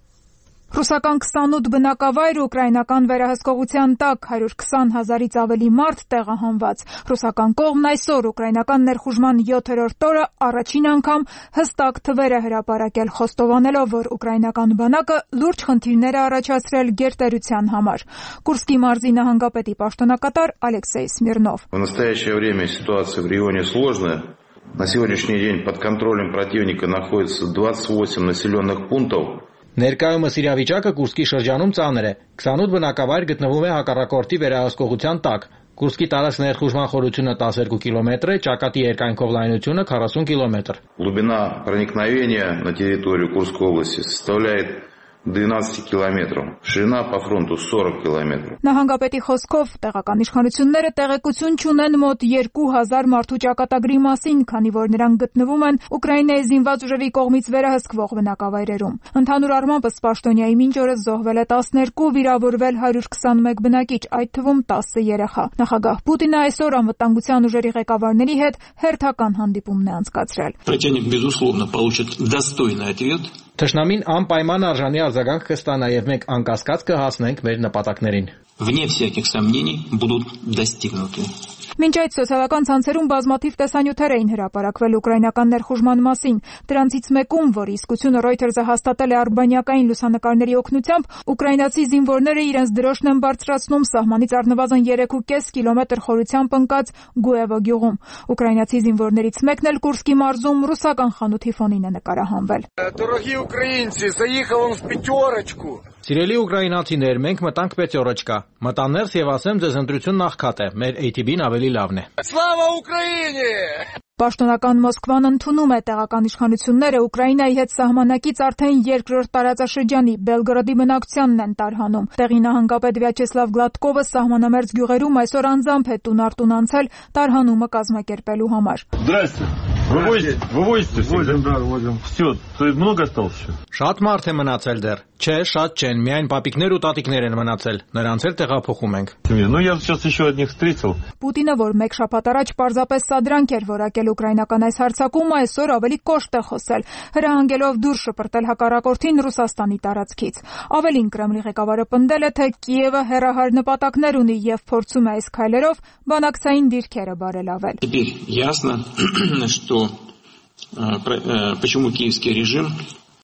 Ռուսական քսանութ բնակավայր ուկրաինական վերահսկողության տակ հարյուր քսան հազարից ավելի մարդ տեղահանված։ Ռուսական կողմն այսօր ուկրաինական ներխուժման յոթերորդ օրը առաջին անգամ հստակ թվեր է հրապարակել, խոստովանելով, որ ուկրաինական բանակը լուրջ խնդիրներ է առաջացրել գերտերության համար։ Կուրսկի մարզի նահանգապետի պաշտոնակատար Ալեքսեյ Սմիրնով։ В настоящее время ситуация в регионе сложная. На сегодняшний день под контролем противника находится двадцать восемь населенных пунктов. Ներկայումս իրավիճակը Կուրսկի շրջանում ծանր է։ քսանութ բնակավայր գտնվում է հակառակորդի վերահսկողության տակ։ Կուրսկի տարածք ներխուժման խորությունը տասներկու կիլոմետր է, ճակատի երկայնքով լայնությունը քառասուն կիլոմետր։ Глубина проникновения на территорию Курской области составляет двенадцать километров. Ширина по фронту сорок километров. Նահանգապետի խոսքով տեղական իշխանությունները տեղեկություն չունեն մոտ երկու հազար մարդու ճակատագրի մասին, քանի որ նրանք գտնվում են Ուկրաինայի զինված ուժերի կողմից վերահսկվող բնակավայրերում։ Ընդհանուր առմամբ ըստ պաշտոնյայի մինչ օրս զոհվել է տասներկու, վիրավորվել հարյուր քսանմեկ բնակիչ, այդ թվում տասը երեխա։ Նախագահ Պուտինը այսօր անվտանգության ուժերի ղեկավարների հետ հերթական հանդիպումն է անցկացրել։ Противник, безусловно, получит достойный ответ. Թշնամին անպայման արժանի արձագանք կստանա եւ մենք անկասկած կհասնենք մեր նպատակներին։ Вне всяких сомнений будут достигнуты. Մինչ այդ սոցիալական ցանցերում բազմաթիվ տեսանյութեր էին հրապարակվել ուկրաինական ներխուժման մասին։ Դրանցից մեկում, որի իսկությունը Reuters-ը հաստատել է արբանյակային լուսանկարների օգնությամբ, ուկրաինացի զինվորները իրենց դրոշն են բարձրացնում սահմանից առնվազն երեք ու կես կիլոմետր խորությամբ ընկած Գուևո գյուղում։ Ուկրաինացի զինվորներից մեկն էլ Կուրսկի մարզում ռուսական խանութի ֆոնին է նկարահանվել։ Дорогие украинцы, заехал он в пятерочку. Սիրելի ուկրաինացիներ, մենք մտանք Պետյորոչկա։ Մտան ներս եւ ասեմ ձեզ ընտրությունն աղքատ է։ Մեր էյ թի բին ավելի լավն է։ Слава Украине! Պաշտոնական Մոսկվան ընդունում է տեղական իշխանությունները Ուկրաինայի հետ սահմանակից արդեն երկրորդ տարածաշրջանի Բելգորոդի բնակչությանն են տարհանում։ Տեղի նահանգապետ Վյաչեսլավ Գլատկովը սահմանամերձ գյուղերում այսօր անձամբ է տուն-արտուն անցել տարհանումը կազմակերպելու համար։ Здрасте. Вывозите, вывозите всегда? Да, вывозим. Все, то есть много осталось еще? Շատ մարդ է մնացել դեռ։ Չէ, շատ չեն, միայն պապիկներ ու տատիկներ են մնացել։ Նրանց էլ տեղափոխում ենք։ Ну я сейчас еще одних встретил. Պուտինը, որ մեկ շաբաթ առաջ պարզապես սադրանք էր որակել ուկրաինական այս հարձակումը, այսօր ավելի կոշտ է խոսել, հրահանգելով դուրս շպրտել հակառակորդին Ռուսաստանի տարածքից։ Ավելին Կրեմլի ղեկավարը պնդել է, թե Կիևը հեռահար նպատակներ ունի եւ փորձում է այս քայլերով բանակցային դիրքերը բարելավել։ Теперь ясно, что почему киевский режим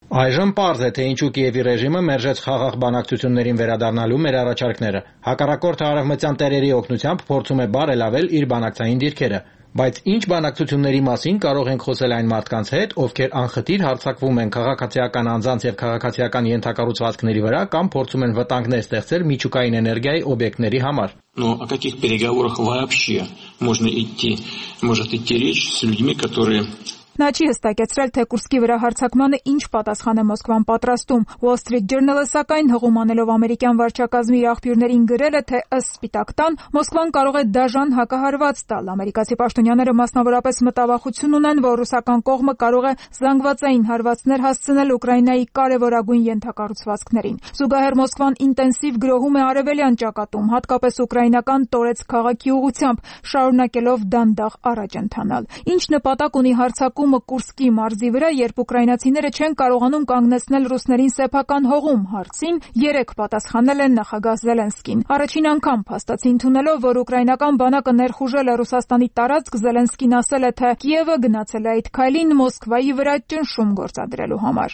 Այժմ պարզ է, թե ինչու Կիևի ռեժիմը մերժեց խաղաղ բանակցություններին վերադառնալու մեր առաջարկները։ Հակառակորդը արևմտյան տերերի օգնությամբ փորձում է բարելավել իր բանակցային դիրքերը։ Բայց ինչ բանակցությունների մասին կարող ենք խոսել այն մարդկանց հետ, ովքեր անխտիր հարձակվում են քաղաքացիական անձանց եւ քաղաքացիական ենթակառուցվածքների վրա կամ փորձում են վտանգներ ստեղծել միջուկային էներգիայի օբյեկտների համար։ Но о каких переговорах вообще можно идти, может идти речь с людьми, которые Նա չի հստակեցրել, թե Կուրսկի վրա հարձակմանը ինչ պատասխան է Մոսկվան պատրաստում։ Wall Street Journal-ը սակայն հղում անելով ամերիկյան վարչակազմի իր աղբյուրներին գրել է, թե ըստ Սպիտակ տան Մոսկվան կարող է դաժան հակահարված տալ։ Ամերիկացի պաշտոնյաները մասնավորապես մտավախություն ունեն, որ ռուսական կողմը կարող է զանգվածային հարվածներ հասցնել Ուկրաինայի կարևորագույն ենթակառուցվածքներին։ Զուգահեռ Մոսկվան ինտենսիվ գրոհում է արևելյան ճակատում, հատկապես ուկրաինական Տորեց քաղաքի ուղղությամբ, շարունակելով դանդաղ առաջ ընթանալ։ Ինչ նպատակ ունի հարձակումը Կուրսկի մարզի վրա, երբ ուկրաինացիները չեն կարողանում կանգնեցնել ռուսներին սեփական հողում, հարցին երեք պատասխանել են նախագահ Զելենսկին։ Առաջին անգամ փաստացի ընդունելով, որ ուկրաինական բանակը ներխուժել է Ռուսաստանի տարածք, Զելենսկին ասել է, թե Կիևը գնացել է այդ քայլին Մոսկվայի վրա ճնշում գործադրելու համար։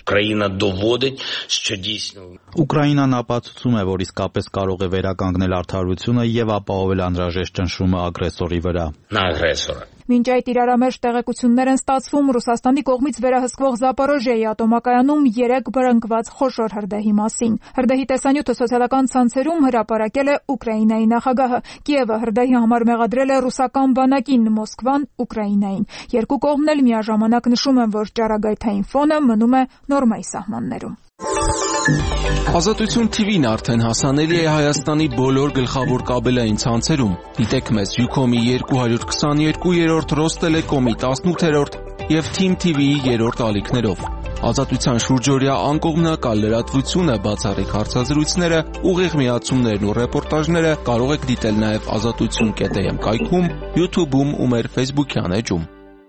Ուկրաինան ապացուցում է, որ իսկապես կարող է վերականգնել արդարությունը եւ ապահովել անհրաժեշտ ճնշումը ագրեսորի վրա։ Մինչ այդ իրարամերժ տեղեկություններ են ստացվում Ռուսաստանի կողմից վերահսկվող Զապորոժիայի ատոմակայանում երեք բռնկված խոշոր հրդեհի մասին։ Հրդեհի տեսանյութը սոցիալական ցանցերում հրապարակել է Ուկրաինայի նախագահը։ Կիևը հրդեհի համար մեղադրել է ռուսական բանակին, Մոսկվան Ուկրաինային։ Երկու կողմն էլ միաժամանակ նշում են, որ ճառագայթային ֆոնը մնում է նորմայի սահմաններում։ Ազատություն թիվին արդեն հասանելի է Հայաստանի բոլոր գլխավոր կաբելային ցանցերում։ Դիտեք մեզ Յուքոմի երկու հարյուր քսաներկու, Ռոստելեկոմի տասնութերորդ եւ Թիմ թի վիի երրորդ ալիքներով։ Ազատության շուրջօրյա անկողմնակալ լրատվությունը, բացառիկ հարցազրույցները, ուղիղ միացումներն ու ռեպորտաժները կարող եք դիտել նաեւ ազատություն կետ էմ կայքում, YouTube-ում ու մեր Facebook-յան էջում։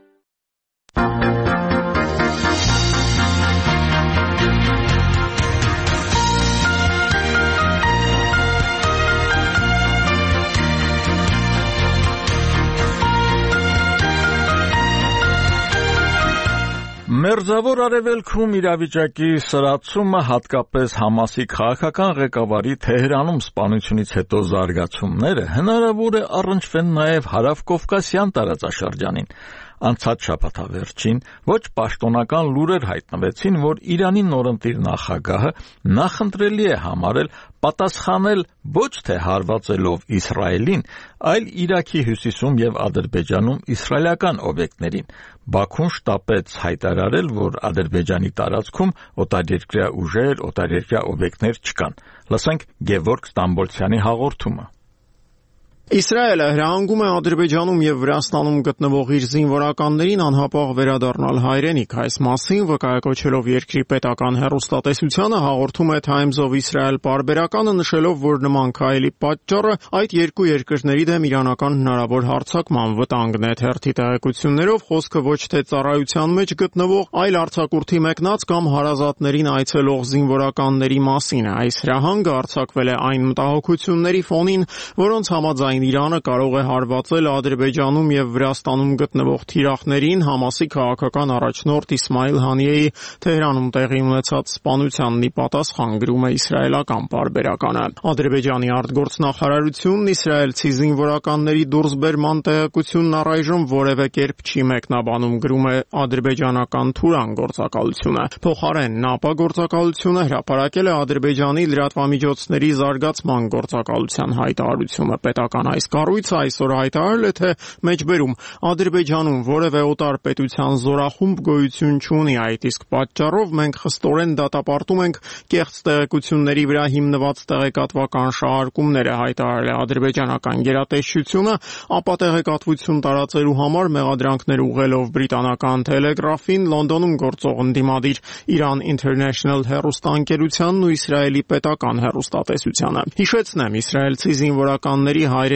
Մերձավոր Արևելքում իրավիճակի սրացումը, հատկապես Համասի քաղաքական ղեկավարի Թեհրանում սպանությունից հետո զարգացումները հնարավոր է առնչվեն նաև հարավկովկասյան տարածաշրջանին։ Անցած շաբաթավերջին ոչ պաշտոնական լուրեր հայտնվեցին, որ Իրանի նորընտիր նախագահը նախընտրելի է համարել պատասխանել ոչ թե հարվածելով Իսրայելին, այլ Իրաքի հյուսիսում եւ Ադրբեջանում իսրայելական օբյեկտներին։ Բաքուն շտապեց հայտարարել, որ Ադրբեջանի տարածքում օտարերկրյա ուժեր, օտարերկրյա օբյեկտներ չկան։ Լսենք Գևորգ Ստամբոլցյանի հաղորդումը։ Իսրայելը հրահանգում է Ադրբեջանում եւ Վրաստանում գտնվող իր զինվորականներին անհապաղ վերադառնալ հայրենիք։ Այս մասին վկայակոչելով երկրի պետական հեռուստատեսությանը հաղորդում է Times of Israel պարբերականը, նշելով, որ նման քայլի պատճառը այդ երկու երկրների դեմ իրանական հնարավոր հարձակման վտանգն է։ Թերթի տեղեկություններով խոսքը ոչ թե ծառայության մեջ գտնվող, այլ արձակուրդի մեկնած կամ հարազատներին այցելող զինվորականների մասին է։ Այս հրահանգը արձակվել է այն մտահոգությունների ֆոնին, որոնց համաձայն Իրանը կարող է հարվածել Ադրբեջանում եւ Վրաստանում գտնվող թիրախներին Համասի քաղաքական առաջնորդ Իսմայիլ Հանիեի Թեհրանում տեղի ունեցած սպանությանն ի պատասխան, գրում է իսրայելական պարբերականը։ Ադրբեջանի արտգործնախարարությունն իսրայելցի զինվորականների դուրսբերման տեղեկությունն առայժմ որևէ կերպ չի մեկնաբանում, գրում է ադրբեջանական Թուրան գործակալությունը։ Փոխարենն ՆԱՊԱ գործակալությունը հրապարակել է Ադրբեջանի լրատվամիջոցների զարգացման գործակալության հայտարարությունը։ Պետական այս կառույցը այսօր հայտարարել է, թե մեջբերում Ադրբեջանում որևէ օտար պետության զորախումբ գոյություն չունի, այդ իսկ պատճառով մենք խստորեն դատապարտում ենք կեղծ տեղեկությունների վրա հիմնված տեղեկատվական շահարկումները, հայտարարել է ադրբեջանական գերատեսչությունը, ապա տեղեկատվություն տարածելու համար մեղադրանքներ ուղղելով բրիտանական Telegraph-ին, Լոնդոնում գործող ընդդիմադիր Iran International հեռուստաընկերությանն ու Իսրայելի պետական հեռուստատեսությանը։ Հիշեցնեմ, իսրայելցի զինվորականների հայրենի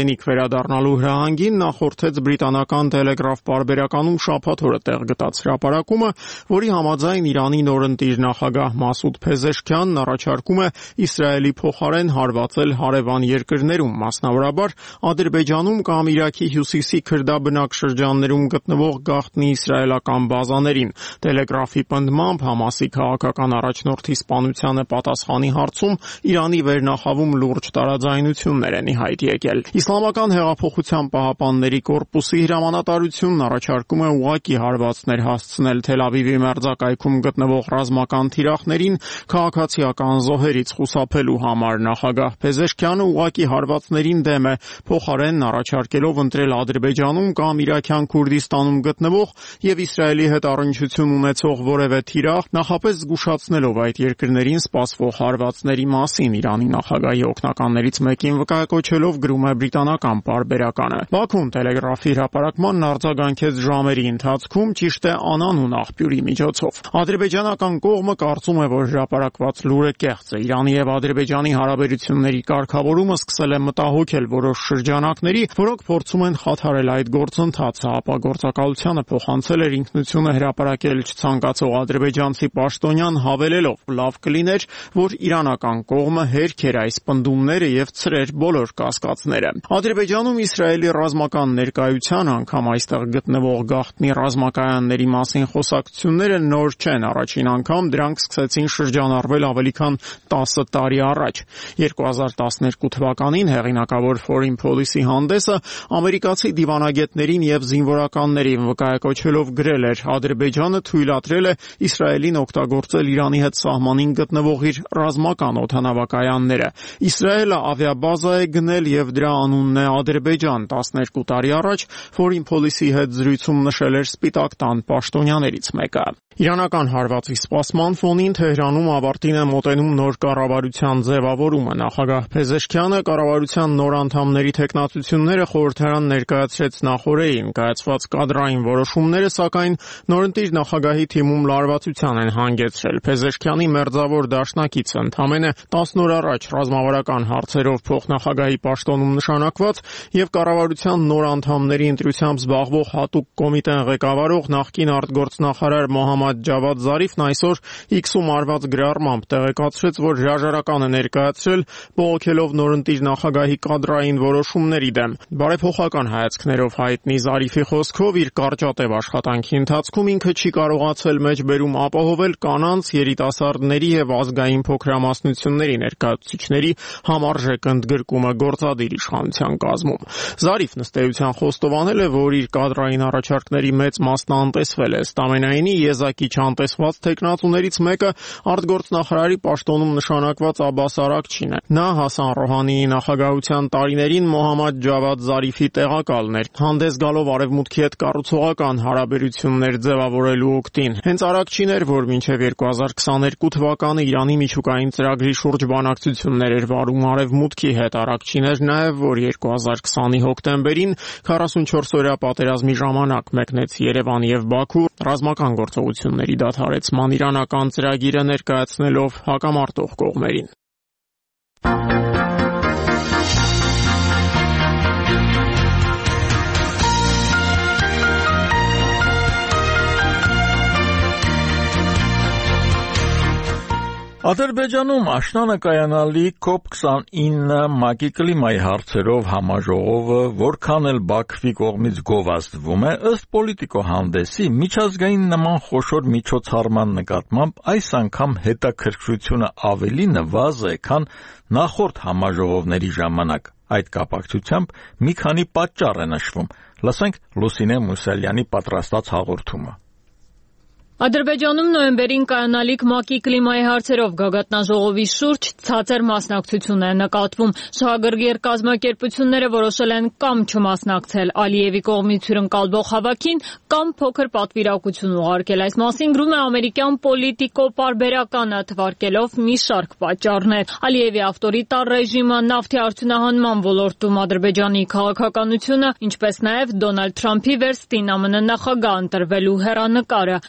հայրենիք վերադառնալու հրահանգին նախորդեց բրիտանական Telegraph պարբերականում շաբաթ օրը տեղ գտած հրապարակումը, որի համաձայն Իրանի նորընտիր նախագահ Մասուդ Փեզեշքյանն առաջարկում է Իսրայելի փոխարեն հարվածել հարևան երկրներում, մասնավորաբար Ադրբեջանում կամ Իրաքի հյուսիսի քրդաբնակ շրջաններում գտնվող գաղտնի իսրայելական բազաներին։ Telegraph-ի պնդմամբ Համասի քաղաքական առաջնորդի սպանությանը պատասխանի հարցում Իրանի վերնախավում լուրջ տարաձայնություններ են ի հայտ եկել։ Իսլամական հեղափոխության պահապանների կորպուսի հրամանատարությունն առաջարկում է ուղղակի հարվածներ հասցնել Թել Ավիվի մերձակայքում գտնվող ռազմական թիրախներին քաղաքացիական զոհերից խուսափելու համար։ Նախագահ Փեզեշքյանը ուղղակի հարվածներին դեմ է, փոխարենն առաջարկելով ընտրել Ադրբեջանում կամ Իրաքյան Քուրդիստանում գտնվող եւ Իսրայելի հետ առնչություն ունեցող որևէ թիրախ, նախապես զգուշացնելով այդ երկրներին սպասվող հարվածների մասին։ Իրանի նախագահի օգնականներից մեկին վկայակոչելով գրում է բրիտանական պարբերականը։ Բաքուն Telegraph-ի հրապարակմանն արձագանքեց ժամերի ընթացքում, ճիշտ է անանուն աղբյուրի միջոցով։ Ադրբեջանական կողմը կարծում է, որ հրապարակված լուրը կեղծ է։ Իրանի եւ Ադրբեջանի հարաբերությունների կարգավորումը սկսել է մտահոգել որոշ շրջանակների, որոնք փորձում են խաթարել այդ գործընթացը, ապա գործակալությանը փոխանցել էր ինքնությունը հրապարակել չցանկացող ադրբեջանցի պաշտոնյան, հավելելով՝ լավ կլիներ, որ իրանական կողմը հերքեր այս պնդումները եւ ցրեր բոլոր կասկածները։ Ադրբեջանում Իսրայելի ռազմական ներկայության, անգամ այստեղ գտնվող գաղտնի ռազմակայանների մասին խոսակցությունները նոր չեն, առաջին անգամ դրանք սկսեցին շրջանառվել ավելի քան տասը տարի առաջ։ երկու հազար տասներկու թվականին հեղինակավոր Foreign Policy հանդեսը ամերիկացի դիվանագետներին եւ զինվորականներին վկայակոչելով գրել էր. Ադրբեջանը թույլատրել է Իսրայելին օգտագործել Իրանի հետ սահմանին գտնվող իր ռազմական օդանավակայանները։ Իսրայելը ավիաբազա է գնել եւ դրա անունն է Ադրբեջան։ տասներկու տարի առաջ Foreign Policy-ի հետ զրույցում նշել էր Սպիտակ տան պաշտոնյաներից մեկը։ Իրանական հարվածի սպասման ֆոնին Թեհրանում ավարտին է մոտենում նոր կառավարության ձևավորումը։ Նախագահ Փեզեշքյանը կառավարության նոր անդամների թեկնածությունները խորհրդարան ներկայացրեց նախօրեին։ Կայացված կադրային որոշումները, սակայն, նորընտիր նախագահի թիմում լարվածության են հանգեցրել։ Փեզեշքյանի մերձավոր դաշնակիցը ընդամենը տասն օր առաջ ռազմավարական հարցերով փոխնախագահի պաշտոնում նշանակված եւ կառավարության նոր անդամների ընտրությամբ զբաղվող հատուկ կոմիտեն ղեկավարող նախկին արտգործնախարար Մոհամմադ Ջավադ Զարիֆն այսօր X-ում արված գրառմամբ տեղեկացրեց, որ հրաժարական է ներկայացրել, բողոքելով նորընտիր նախագահի կադրային որոշումների դեմ։ Բարեփոխական հայացքներով հայտնի Զարիֆի խոսքով իր կարճատև աշխատանքի ընթացքում ինքը չի կարողացել մեջբերում ապահովել կանանց, երիտասարդների եւ ազգային փոքրամասնությունների ներկայացուցիչների համարժեք ընդգրկումը գործադիր իշխանության կազմում։ Զարիֆն ըստ էության խոստովանել է, որ իր կադրային առաջարկների մեծ մասն անտեսվել է։ Ստամենայինի եզակի չանտեսված թեկնածուներից մեկը արտգործնախարարի պաշտոնում նշանակված Աբբաս Արաքչին է։ Նա Հասան Ռոհանիի նախագահության տարիներին Մոհամմադ Ջավադ Զարիֆի տեղակալն էր, հանդես գալով արևմուտքի հետ կառուցողական հարաբերություններ ձևավորելու օգտին։ Հենց Արաքչին էր, որ մինչև երկու հազար քսաներկու թվականը Իրանի միջուկային ծրագրի շուրջ բանակցություններ էր վարում արևմուտքի հետ։ Արաքչին էր նաև, որ երկու հազար քսանի հոկտեմբերին քառասունչորս օրյա պատերազմի ժամանակ մեկնեց Երևան եւ Բաքու ռազմական գործողությունների դադարեցման իրանական ծրագիրը ներկայացնելով հակամարտող կողմերին։ Ադրբեջանում աշնանը կայանալի կոպ քսանինը ՄԱԿ-ի կլիմայի հարցերով համաժողովը որքան էլ Բաքվի կողմից գովազդվում է, ըստ Պոլիտիկո հանդեսի միջազգային նման խոշոր միջոցառման նկատմամբ այս անգամ հետաքրքրությունը ավելի նվազ է, քան նախորդ համաժողովների ժամանակ։ Այդ կապակցությամբ մի քանի պատճառ է նշվում։ Լսենք Լուսինե Մուսալյանի պատրաստած հաղորդումը։ Ադրբեջանում նոյեմբերին կայանալիք ՄԱԿ-ի կլիմայի հարցերով գագաթնաժողովի շուրջ ցածր մասնակցություն է նկատվում։ Շահագրգիռ կազմակերպությունները որոշել են կամ չմասնակցել Ալիևի կողմից հյուրընկալվող հավաքին, կամ փոքր պատվիրակություն ուղարկել։ Այս մասին գրում է ամերիկյան Պոլիտիկո պարբերականը, թվարկելով մի շարք պատճառներ։ Ալիևի ավտորիտար ռեժիմը, նավթի արդյունահանման ոլորտում Ադրբեջանի քաղաքականությունը, ինչպես նաև Դոնալդ Թրամփի վերստին ԱՄՆ նախագահ ընտրվելու հեռանկարը։ Պարբերակ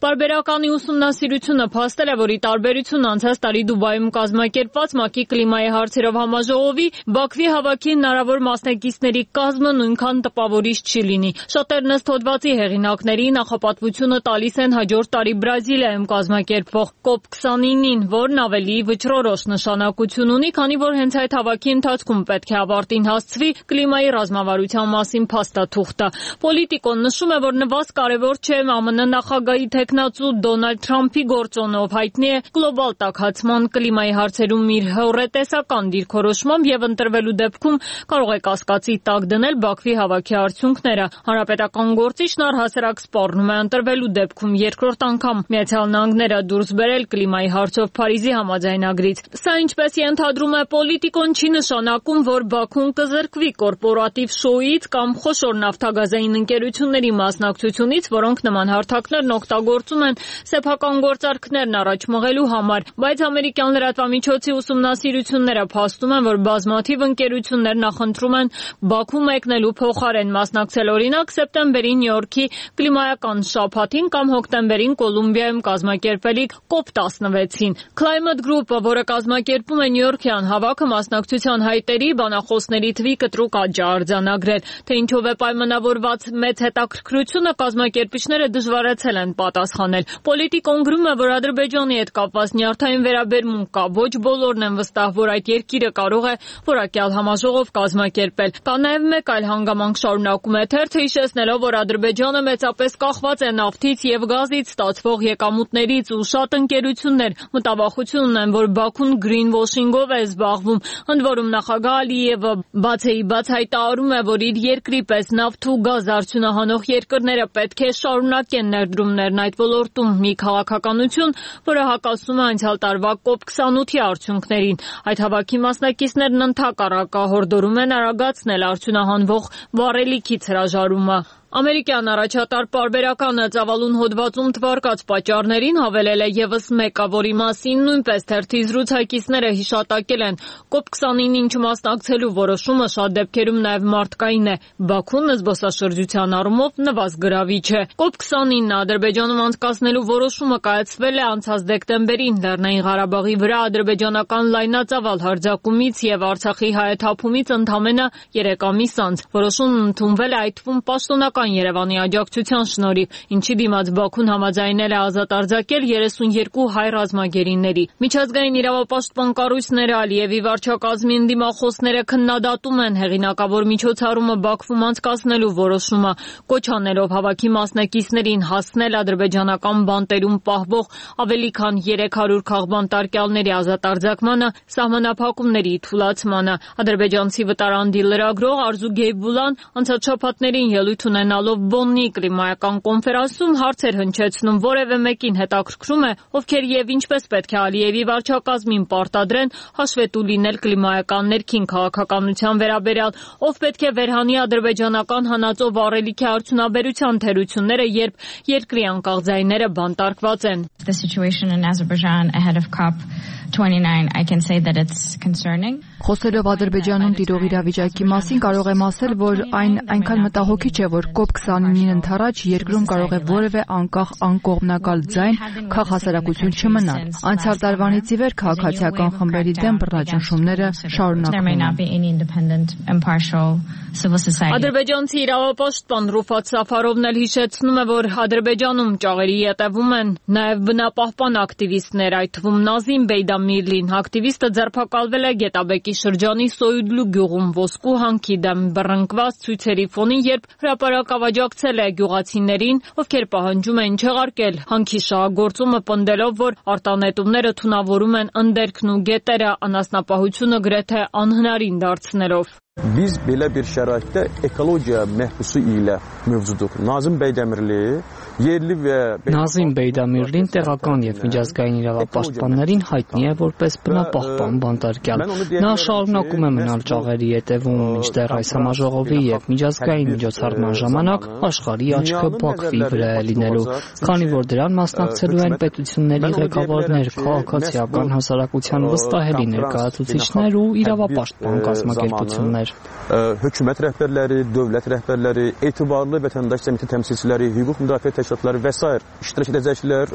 Պարբերականի ուսումնասիրությունը փաստել է, որ ի տարբերություն անցած տարի Դուբայում կազմակերպված ՄԱԿ-ի կլիմայի հարցերով համաժողովի, Բաքվի հավաքի հնարավոր մասնակիցների կազմը նույնքան տպավորիչ չի լինի։ Շատերն ըստ հոդվածի հեղինակների նախապատվությունը տալիս են հաջորդ տարի Բրազիլիայում կազմակերպվող կոպ քսանինին, որն ավելի վճռորոշ նշանակություն ունի, քանի որ հենց այդ հավաքի ընթացքում պետք է ավարտին հասցվի կլիմայի ռազմավարության մասին փաստաթուղթը։ Պոլիտիկոն նշում է, որ նվազ կարևոր չէ ԱՄՆ նախագահի թեկնածու Դոնալդ Թրամփի գործոնով, հայտնի է գլոբալ տաքացման կլիմայի հարցերում իր հեռուտեսական դիրքորոշմամբ եւ ընտրվելու դեպքում կարող է կասկածի տակ դնել Բաքվի հավաքի արդյունքները։ Հանրապետական գործիչն առհասարակ սպառնում է ընտրվելու դեպքում երկրորդ անգամ Միացյալ Նահանգները դուրս բերել կլիմայի հարցով Փարիզի համաձայնագրից։ Սա, ինչպես ենթադրում է Պոլիտիկոն, չի նշանակում, որ Բաքուն կզրկվի կորպորատիվ շոուից կամ խոշոր նավթագազային ընկերությունների մասնակցությունից, որոնք նման հարթակներն օգտագործում են սեփական գործարքներն առաջ մղելու համար, բայց ամերիկյան լրատվամիջոցի ուսումնասիրությունները փաստում են, որ բազմաթիվ ընկերություններ նախընտրում են Բաքու մեկնելու փոխարեն մասնակցել օրինակ սեպտեմբերի Նյու Յորքի կլիմայական շաբաթին կամ հոկտեմբերին Կոլումբիայում կազմակերպելիք կոպ տասնվեցին։ Climate Group-ը, որը կազմակերպում է Նյու Յորքյան հավաքը, մասնակցության հայտերի բանախոսների թվի կտրուկ աճ է արձանագրել, թե ինչով է պայմանավորված մեծ հետաքրքրությունը կազմակերպիչները դժվարացել են պատասխանել։ Պոլիտիկոն գրում է, որ Ադրբեջանի հետ կապված նյարդային վերաբերմունք կա, ոչ բոլորն են վստահ, որ այդ երկիրը կարող է որակյալ համաժողով կազմակերպել։ Կա նաև մեկ այլ հանգամանք, շարունակում է թերթը, հիշեցնելով, որ Ադրբեջանը մեծապես կախված է նավթից եւ գազից ստացվող եկամուտներից ու շատ ընկերություններ մտավախություն ունեն, որ Բաքուն green washing-ով է զբաղվում։ Ընդ որում նախագահ Ալիևը բացեի բաց հայտարարում է, որ իր երկրի պես նավթ ու գազ արդյունահանող երկրները պետք է շարունակեն ներդրումներն այդ ոլորտում, մի քաղաքականություն, որը հակասում է անցյալ տարվա կոպ քսանութի արդյունքներին։ Այդ հավաքի մասնակիցներն ընդհակառակը հորդորում են արագացնել արդյունահանվող վառելիքից հրաժարումը։ Ամերիկյան առաջատար պարբերականը ծավալուն հոդվածում թվարկած պատճառներին հավելել է եւս մեկը, որի մասին նույնպես թերթի զրուցակիցները հիշատակել են։ կոպ քսանինին չմասնակցելու որոշումը շատ դեպքերում նաեւ մարդկային է։ Բաքուն զբոսաշրջության առումով նվազգրավիչ է։ կոպ քսանինը Ադրբեջանում անցկացնելու որոշումը կայացվել է անցած դեկտեմբերին Լեռնային Ղարաբաղի վրա ադրբեջանական լայնածավալ հարձակումից եւ Արցախի հայաթափումից ընդամենը երեք ամիս անց։ Որոշումն ընդունվել է այդ թվում պաշտոնական Երևանի աջակցության շնորհիվ, ինչի դիմաց Բաքուն համաձայնել է ազատ արձակել երեսունյերկու հայ ռազմագերիների։ Միջազգային իրավապաշտպան կառույցները, Ալիևի վարչակազմի ընդդիմախոսները քննադատում են հեղինակավոր միջոցառումը Բաքվում անցկացնելու որոշումը, կոչ անելով հավաքի մասնակիցներին հասնել ադրբեջանական բանտերում պահվող ավելի քան երեք հարյուր քաղբանտարկյալների ազատ արձակմանը, սահմանափակումների թուլացմանը։ Ադրբեջանցի վտարանդի լրագրող Արզու Գեյբուլան անցած շաբաթներին ելույթ ունենալով Բոննի կլիմայական կոնֆերանսում հարցեր հնչեցնում, որևէ մեկին հետաքրքրում է, ովքեր եւ ինչպես պետք է Ալիևի վարչակազմին պարտադրեն հաշվետու լինել կլիմայական ներքին քաղաքականության վերաբերյալ, ով պետք է վերհանի ադրբեջանական հանածո վառելիքի արդյունաբերության թերությունները, երբ երկրի անկախ ձայները բանտարկված են։ The situation in Azerbaijan ahead of COP twenty-nine, I can say that it's concerning. Խոսելով Ադրբեջանում տիրող իրավիճակի մասին կարող եմ ասել, որ այն այնքան մտահոգիչ է, որ կոպ քսանինին ընդառաջ երկրում կարող է որևէ անկախ անկողմնակալ ձայն քաղաքասարակություն չմնալ։ Անցյալ տարվանից ի վեր քաղաքացիական խմբերի դեմ բռնաճնշումները շարունակվում են։ Ադրբեջանցի իրավապաշտպան Ռուֆատ Սաֆարովն էլ հիշեցնում է, որ Ադրբեջանում ճաղերի ետևում են նաև բնապահպան ակտիվիստներ, այդ թվում Նազիմ Բեյդամիրլին։ Ակտիվիստը ձերբակալվել է Գետաբեկի շրջանի Սոյուդլու գյուղում ոսկու հանքի դեմ բռնկված ցույցերի ֆոնին, երբ հրապարակ ավաճակցել է գյուղացիներին, ովքեր պահանջում էին չեղարկել հանքի շահագործումը, պնդելով, որ արտանետումները թունավորում են ընդերքն ու գետերը, անասնապահությունը գրեթե անհնարին դարձնելով։ Biz belə bir şəraitdə ekologiya məhbusu ilə mövcuduq. Nazim Beydəmirli yerli və Nazim Beydəmirlin տեղական եւ միջազգային իրավապաշտպաններին հայտնի է որպես բնապահպան բանտարկյալ։ Նա շարունակում է մնալ ճաղերի ետևում, մինչդեռ այս համաժողովի եւ միջազգային միջոցառման ժամանակ աշխարհի աչքը Բաքվի վրա է լինելու, քանի որ դրան մասնակցելու են պետությունների ղեկավարներ, քաղաքացիական հասարակության վստահելի ներկայացուցիչներ ու իրավապաշտպան կազմակերպություններ։ մեքենաներ։ Hökumət rəhbərləri, dövlət rəhbərləri, etibarlı vətəndaş cəmiyyəti təmsilçiləri, hüquq müdafiə təşkilatları və s. iştirak edəcəklər.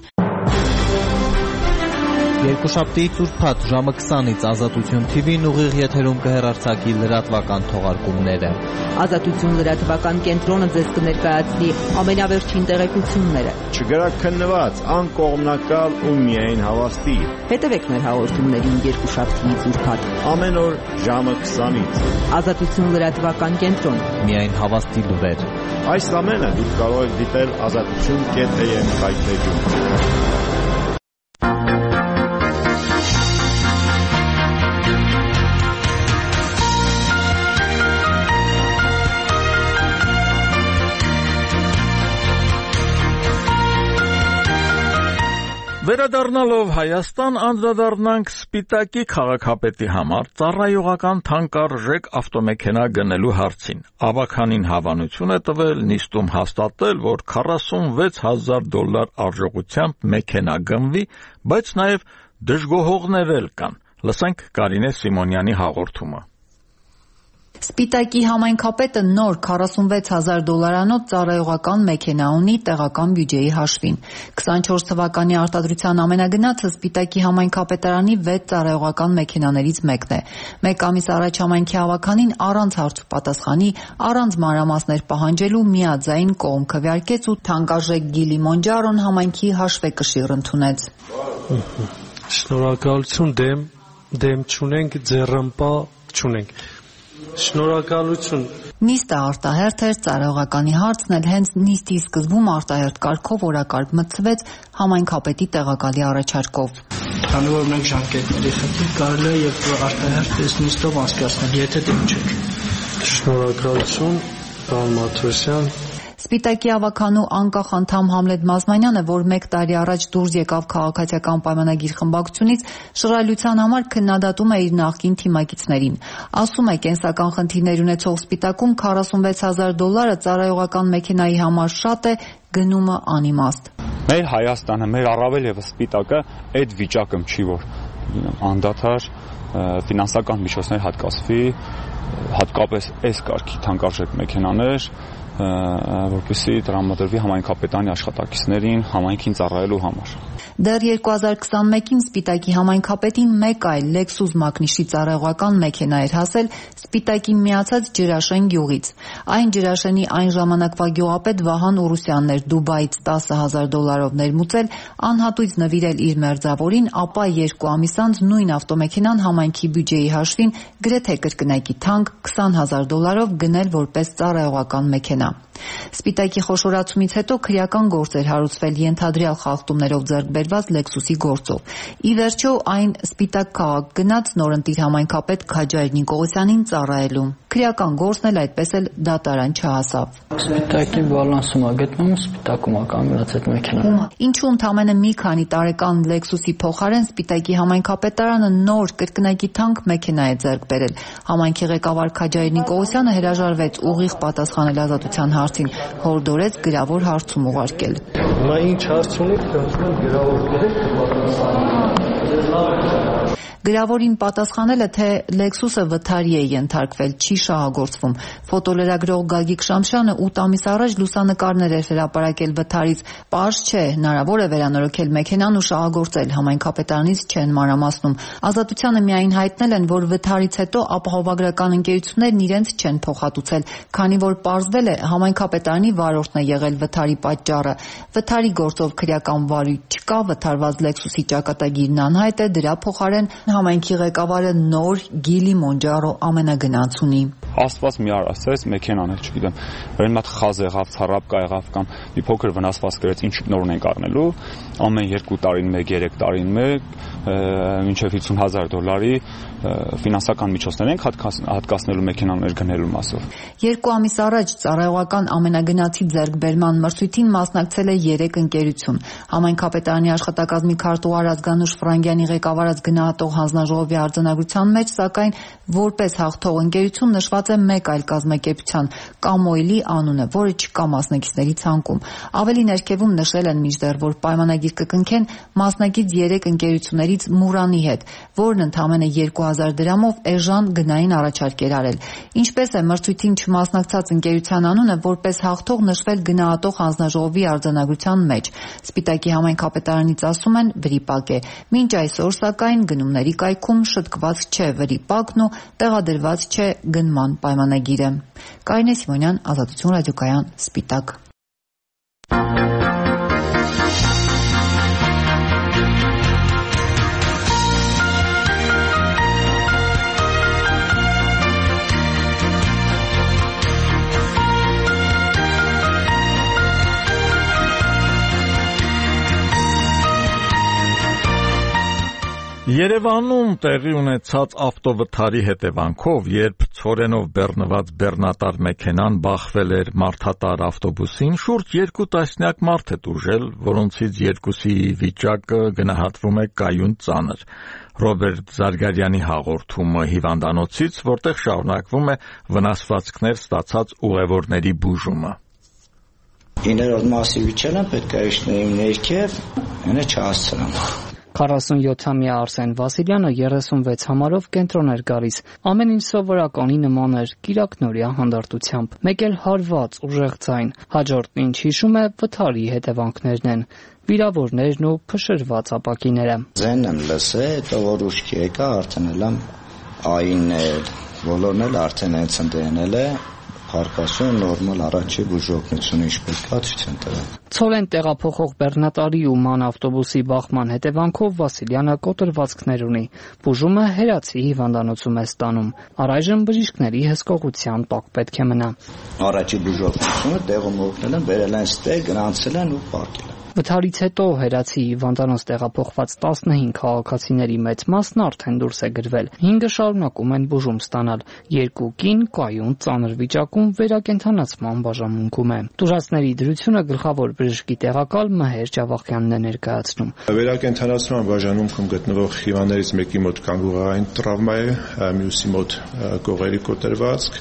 Երկուշաբթիից ուրբաթ ժամը քսանից Ազատություն T V-ն ուղիղ եթերում կհեռարձակի լրատվական թողարկումները։ Ազատություն լրատվական կենտրոնը ձեզ կներկայացնի ամենավերջին տեղեկությունները։ Չգրաքննված, անկողմնակալ ու միայն հավաստի։ Հետևեք մեր հաղորդումներին երկուշաբթիից ուրբաթ ամեն օր ժամը քսանից։ Ազատություն լրատվական կենտրոն։ Միայն հավաստի լուրեր։ Այս ամենը դուք կարող եք դիտել ազատություն կետ A M սայթերում։ Վերադառնալով Հայաստան անդրադառնանք Սպիտակի քաղաքապետի համար ծառայողական թանկարժեք ավտոմեքենա գնելու հարցին։ Ավագանին հավանություն է տվել նիստում հաստատել, որ քառասունվեց հազար դոլար արժողությամբ մեքենա գնվի, բայց նաև դժգոհողներ էլ կան։ Լսենք Կարինե Սիմոնյանի հաղորդումը։ Սպիտակի համայնքապետը նոր քառասունվեց հազար դոլարանոց ծառայողական մեքենա ունի տեղական բյուջեի հաշվին։ քսանչորս թվականի արտադրության ամենագնացը Սպիտակի համայնքապետարանի վեց ծառայողական մեքենաներից մեկն է։ Մեկ ամիս առաջ համայնքի հավաքանին առանց հարց ու պատասխանի, առանց մանրամասներ պահանջելու միաձայն կողմ քվեարկեց ու թանկարժեք Գիլի Մոնջարոն համայնքի հաշվեկշիռ ընդունեց։ Շնորհակալություն, դեմ դեմ չունենք, ձեռնպա չունենք։ Շնորհակալություն։ Նիստը արտահերթ էր, ծառայողականի հարցն էլ հենց նիստի սկզբում արտահերթ կարգով օրակարգ մտցվեց համայնքապետի տեղակալի առաջարկով։ Քանի որ մենք ժամկետների խնդիր կարելի է եւ արտահերթ այս նիստով անցկացնել, եթե դեմ չեք։ Շնորհակալություն, պարոն Մաթոսյան։ Սպիտակի ավականու անկախ անդամ Համլետ Մազմանյանը, որ մեկ տարի առաջ դուրս եկավ քաղաքացիական պայմանագիր խմբակցությունից, շռայլության համար քննադատում է իր նախկին թիմակիցներին։ Ասում է, կենսական խնդիրներ ունեցող Սպիտակում քառասունվեց հազար դոլարը ծառայողական մեքենայի համար շատ է, գնումը անիմաստ։ Մեր Հայաստանը, մեր առավել եւս Սպիտակը այդ վիճակում չի, որ անդադար ֆինանսական միջոցներ հատկացվի, հատկապես այս կարգի թանկարժեք մեքենաներ, որպեսզի տրամադրվի համայնքապետարանի աշխատակիցներին համայնքին ծառայելու համար։ Դեռ երկու հազար քսանմեկին Սպիտակի համայնքապետին մեկ այլ Lexus մակնիշի ծառայողական մեքենա էր հասել Սպիտակին միացած Ջրաշեն գյուղից։ Այն Ջրաշենի այն ժամանակվա գյուղապետ Վահան Ուրուսյանն էր Դուբայից տասը հազար դոլարով ներմուծել, անհատույց նվիրել իր մերձավորին, ապա երկու ամիս անց նույն ավտոմեքենան համայնքի բյուջեի հաշվին գրեթե կրկնակի թանկ քսան հազար դոլարով գնել որպես ծառայողական մեքենա։ Սպիտակի խոշորացումից հետո քրեական գործ էր հարուցվել ենթադրյալ խախտումներով ձեռք բերված Lexus-ի գործով։ Ի վերջո այն Սպիտակ քաղաք գնաց նորընտիր համայնքապետ Քաջայր Նիկողոսյանին ծառայելու։ Քրեական գործն էլ այդպես էլ դատարան չհասավ։ Սպիտակի բալանսում է գտնում, Սպիտակում է կանգնած այդ մեքենան։ Ինչու ընդամենը մի քանի տարեկան Lexus-ի փոխարեն Սպիտակի համայնքապետարանը նոր կրկնակի թանկ մեքենա է ձեռք բերել։ Համայնքի ղեկավար Քաջայր Նիկողոսյանը հրաժարվեց ուղիղ պատասխանել ազատության հարցին, հորդորեց գրավոր հարցում ուղարկել։ Հիմա ինչ հարց ունեք, գրավոր գրեք կպատասխանեմ։ Գրավորին պատասխանել է, թե Lexus-ը վթարի է ենթարկվել, չի շահագործվում։ Ֆոտոլրագրող Գագիկ Շամշյանը ութ ամիս առաջ լուսանկարներ էր հրապարակել վթարից։ Պարզ չէ, հնարավոր է վերանորոգել մեքենան ու շահագործել, համայնքապետարանից չեն մանրամասնում։ Ազատությանը միայն հայտնել են, որ վթարից հետո ապահովագրական ընկերություններն իրենց չեն փոխհատուցել, քանի որ պարզվել է համայնքապետարանի վարորդն է եղել վթարի պատճառը։ Վթարի գործով քրեական վարույթ չկա, վթարված Lexus-ի ճակատագիրն անհայտ է, դրա փոխարեն համայնքի ղեկավարը նոր Գիլի Մոնջարո ամենագնաց ունի։ Աստված մի արասեց մեքենան է, չգիտեմ, վեր մի հատ խազ եղավ, ցարապկա եղավ կամ մի փոքր վնասված գրեց, ինչ նոր ունենք առնելու, ամեն երկու տարին մեկ, երեք տարին մեկ, մինչև հիսուն հազար դոլարի ֆինանսական միջոցներ ենք հատկացնելու մեքենաներ գնելու մասով։ Երկու ամիս առաջ ծառայողական ընկերության ամենագնացի ձեռքբերման մրցույթին մասնակցել է երեք ընկերություն։ Համայնքապետարանի աշխատակազմի քարտուղար Ազգանուշ Ֆրանգյանի ղեկավարած գնահատող հանձնաժողովի արձանագրության մեջ, սակայն որպես հաղթող ընկերություն նշված է մեկ այլ կազմակերպության Կամոյլի անունը, որը չկա մասնակիցների ցանկում։ Ավելի ներքևում նշել են մինչդեռ, որ պայմանագիր կկնքեն մասնակից երեք ընկերություններից Մուրանի հետ, որն ընդամենը երկու հազար դրամով էժան գնային առաջարկ էր արել։ Ինչպես է մրցույթին չմասնակցած ընկերության անունը որպես հաղթող նշվել գնահատող հանձնաժողովի արձանագրության մեջ։ Սպիտակի համայնքապետարանից ասում են վրիպակ է։ Մինչ այսօր սակայն գնումների կայքում շտկված չէ վրիպակն ու տեղադրված չէ գնման պայմանագիրը։ Կարինե Սիմոնյան, Ազատություն ռադիոկայան, Սպիտակ։ Երևանում տեղի ունեցած ավտովթարի հետևանքով, երբ ցորենով բեռնված բեռնատար մեքենան բախվել էր մարդատար ավտոբուսին, շուրջ երկու տասնյակ մարդ է տուժել, որոնցից երկուսի վիճակը գնահատվում է կայուն ծանր։ Ռոբերտ Զարգարյանի հաղորդումը հիվանդանոցից, որտեղ շարունակվում է վնասվածքներ ստացած ուղևորների բուժումը։ Իներորդ մասիվիչելը պետք է իջնեին ներքև, ինը չհասցնեմ։ քառասունյոթամյա Արսեն Վասիլյանը երեսունվեց համարով կենտրոն էր գալիս։ Ամեն ինչ սովորականի նման էր, կիրակնորյա հանդարտությամբ։ Մեկ էլ հարված, ուժեղ ձայն։ Հաջորդն ինչ հիշում է, վթարի հետևանքներն են։ Վիրավորներն ու փշրված ապակիները։ Ձեն եմ լսել, հետո որ ուշքի եկա, արդեն էլ այն բոլորն էլ արդեն հենց ընդենել է։ Հարկասուն նորմալ առաջի բուժօգնությունը ինչպես կա ցույց են տվել։ Ցորեն տեղափոխող բեռնատարի ու ման ավտոբուսի բախման հետևանքով Վասիլյանը կոտրվածքներ ունի։ Բուժումը Հերացի հիվանդանոցում է ստանում։ Առայժմ բժիշկների հսկողության տակ պետք է մնա։ Առաջի բուժօգնությունը տեղում օգնել են, բերել են ստեղ, գրանցել են ու պարկել են։ Վթարից հետո Հերացի հիվանդանոց տեղափոխված տասնհինգ քաղաքացիների մեծ մասն արդեն դուրս է գրվել։ հինգը շարունակում են բուժում ստանալ։ Երկու կին կայուն ծանր վիճակում վերակենդանացման բաժանմունքում է։ Տուժածների դրությունը գլխավոր բժշկի տեղակալ Մհեր Ջավախյանն է ներկայացնում։ Վերակենդանացման բաժանմունքում գտնվող հիվանդներից մեկի մոտ կանգուղային տրավմա է, մյուսի մոտ կողերի կոտրվածք,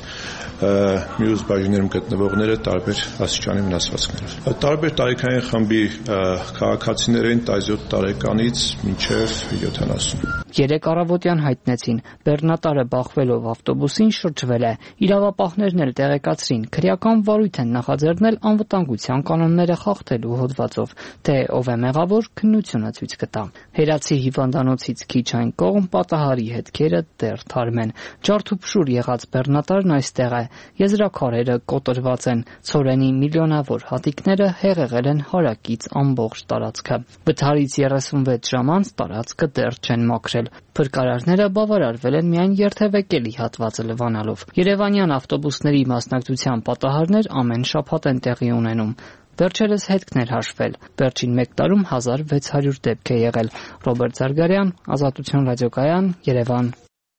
մյուս բաժիններում գտնվողները տարբեր աստիճանի վնասվածքներով։ Տարբեր տարիքային խմբի քաղաքացիներ են տասնյոթ տարեկանից մինչև յոթանասուն։ Երեք առավոտյան հայտնեցին, բեռնատարը բախվելով ավտոբուսին շրջվել է։ Իրավապահներն էլ տեղեկացրին, քրեական վարույթ են նախաձեռնել անվտանգության կանոնները խախտելու հոդվածով, թե ով է մեղավոր, քննությունը ցույց կտա։ Հերացի հիվանդանոցից քիչ այն կողմ պատահարի հետքերը դեռ թարմ են։ Ջարդուփշուր եղած բեռնատարն այստեղ է։ Եզրաքարերը կոտրված են, ցորենի միլիոնավոր հատիկները հեղեղել են հարակից ամբողջ տարածքը։ Վթարից երեսունվեց ժամ անց տարածքը դեռ չեն մաքրել։ Փրկարարները բավարարվել են միայն երթևեկելի հատվածը լվանալով։ Երևանյան ավտոբուսների մասնակցության պատահարներ ամեն շաբաթ են տեղի ունենում։ Վերջերս հետքներ հաշվել։ Վերջին մեկ տարում հազար վեց հարյուր դեպք է եղել։ Ռոբերտ Զարգարյան, Ազատություն ռադիոկայան, Երևան։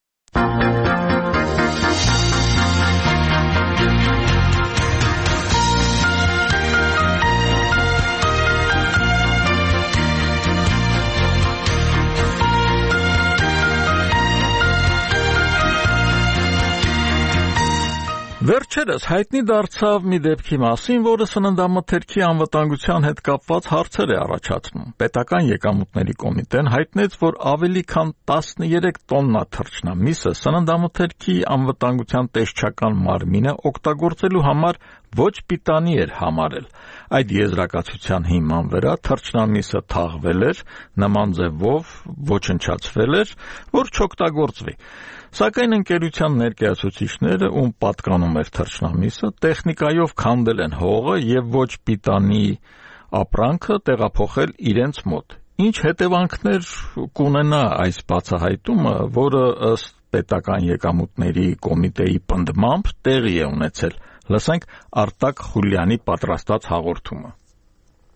Վերջերս հայտնի դարձավ մի դեպքի մասին, որը սննդամթերքի անվտանգության հետ կապված հարցեր է առաջացնում։ Պետական եկամուտների կոմիտեն հայտնեց, որ ավելի քան տասներեք տոննա թռչնամիսը սննդամթերքի անվտանգության տեսչական մարմինը օգտագործելու համար ոչ պիտանի էր համարել։ Այդ եզրակացության հիման վրա թռչնամիսը թաղվել էր, նման ձևով ոչնչացվել էր, որ չօգտագործվի։ Սակայն ընկերության ներկայացուցիչները, ում պատկանում էր թռչնամիսը, տեխնիկայով քանդել են հողը եւ ոչ պիտանի ապրանքը տեղափոխել իրենց մոտ։ Ինչ հետևանքներ կունենա այս բացահայտումը, որը ըստ պետական եկամուտների կոմիտեի պնդմամբ տեղի է ունեցել։ Լսենք Արտակ Խուլյանի պատրաստած հաղորդումը։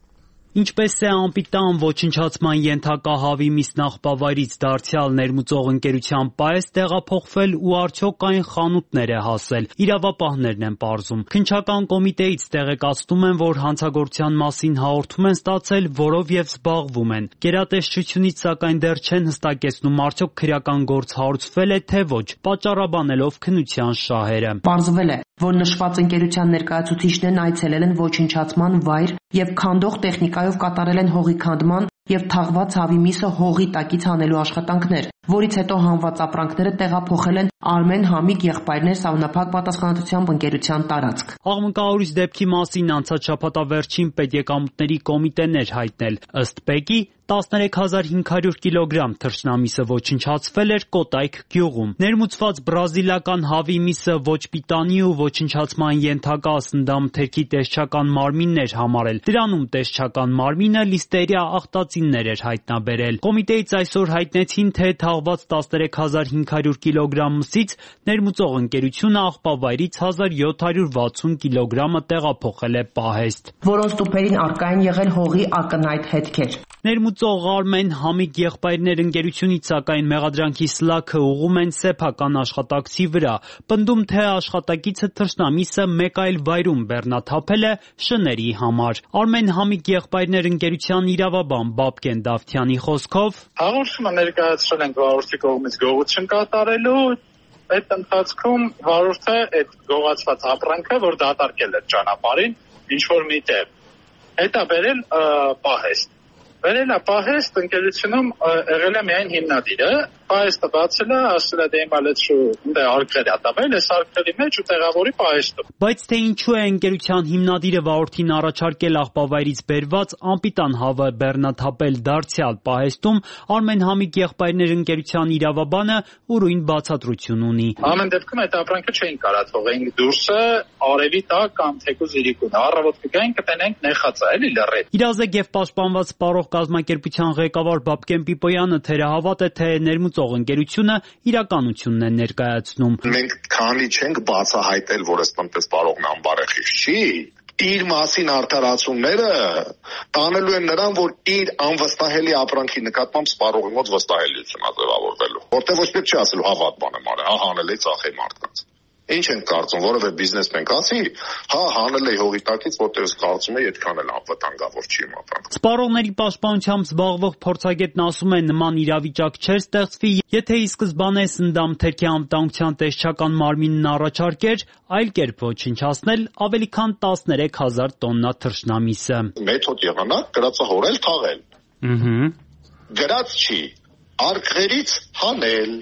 Ինչպես է անպիտան ոչնչացման ենթակա հավի միս նախբավայրից դարձյալ ներմուծող ընկերության պայես տեղափոխվել ու արդյոք այն խանութներ է հասել, իրավապահներն են պարզում։ Քննչական կոմիտեից տեղեկացնում են, որ հանցագործության մասին հաղորդում են ստացել, որով եւ զբաղվում են։ Գերատեսչությունից սակայն դեռ չեն հստակեցնում արդյոք քրեական գործ հարուցվել է թե ոչ, պատճառաբանելով քննության շահերը։ Պարզվել է, որ նշված ընկերության ներկայացուցիչներն այցելել են ոչնչացման վայր եւ քանդող տեխնիկայով կատարել են հողի քանդման եւ թաղված հավի միսը հողի տակից հանելու աշխատանքներ, որից հետո հանված ապրանքները տեղափոխել են Արմեն Համիկ եղբայրներ սահմանափակ պատասխանատվությամբ ընկերության տարածք։ Աղմկահարույց դեպքի մասին անցած շաբաթավերջին պետեկամուտների կոմիտեն էր հայտնել։ Ըստ ՊԵԿ-ի տասներեք հազար հինգ հարյուր կիլոգրամ թռչնամիսը ոչնչացվել էր Կոտայք գյուղում։ Ներմուծված բրազիլական հավի միսը ոչ պիտանի ու ոչնչացման ենթակա սննդամթերքի տեսչական մարմինն էր համարել։ Դրանում տեսչական մարմինը լիստերիա աղտածիններ էր հայտնաբերել։ Կոմիտեից այսօր հայտնեցին, թե թաղված տասներեք հազար հինգ հարյուր կիլոգրամ մսից ներմուծող ընկերությունը աղբավայրից հազար յոթ հարյուր վաթսուն կիլոգրամը տեղափոխել է պահեստ, որոնց տուփերին առկա են եղել հողի ակնհայտ հետքեր։ Ներմուծող Արմեն Համիկ եղբայրներ ընկերությունից սակայն մեղադրանքի սլաքը ուղղում են սեփական աշխատակցի վրա, պնդում թե աշխատակիցը թռչնամիսը մեկ այլ վայրում բեռնաթափել է շների համար։ Արմեն Համիկ եղբայրներ ընկերության իրավաբան Բաբկեն Դավթյանի խոսքով հաղորդումը ներկայացրել ենք վարորդի կողմից գողություն կատարելու, այդ ընթացքում վարորդը այդ գողացված ապրանքը, որ դատարկել է ճանապարհին, ինչ որ միտեղ, հետա բերել պահեստ։ Վերել է պահեստ ընկերությունում եղել է միայն հիմնադիրը, պահեստը բացել է, ասել է դե իմ ալեցու դե արգրել է տվել, այս արգրելի մեջ ու տեղավորի պահեստում։ Բայց թե ինչու է ընկերության հիմնադիրը վարորդին առաջարկել աղբավայրից բերված անպիտան հավը բեռնաթափել դարձյալ պահեստում, Արմեն Համիկ եղբայրներ ընկերության իրավաբանը ուրույն բացատրություն ունի։ Ամեն դեպքում այդ ապրանքը չէին կարա թողենք դուրսը արևի տակ կամ թեկուզ իրիկուն, առավոտ կգային կտենենք նեխած է, էլի լռի։ Իրազեկ եւ պաշտպանված սպառող կազմակերպության ղեկավար Բաբկեն Պիպոյանը թերահավատ է, թե ներմուծող ընկերությունը իրականությունն է ներկայացնում։ Մենք քանի չենք բացահայտել, որ ըստ տնտեսպարողն անբարեխիղճ չի, իր մասին արդարացումները տանելու են նրան, որ իր անվստահելի ապրանքի նկատմամբ սպառողի մոտ վստահելիություն է ձևավորվելու, որտեղ ոչ պետք չի ասելու հավատ բան եմ արել, հա հանել է ծախի մարդկանց։ Ինչ են կարծում, որևէ բիզնեսմեն կասի, հա հանել է հողի տակից, որտեղ կարծում է այդքան էլ անվտանգավոր չի ապրանք։ Սպառողների պաշտպանությամբ զբաղվող փորձագետն ասում է, նման իրավիճակ չէր ստեղծվի, եթե ի սկզբանե սննդամթերքի անվտանգության տեսչական մարմինն առաջարկեր այլ կերպ ոչնչացնել ավելի քան տասներեք հազար տոննա թռչնամիսը։ Մեթոդ եղանակ գրածահորել թաղել։ Ահա։ Գրած չի, արգղերից հանել,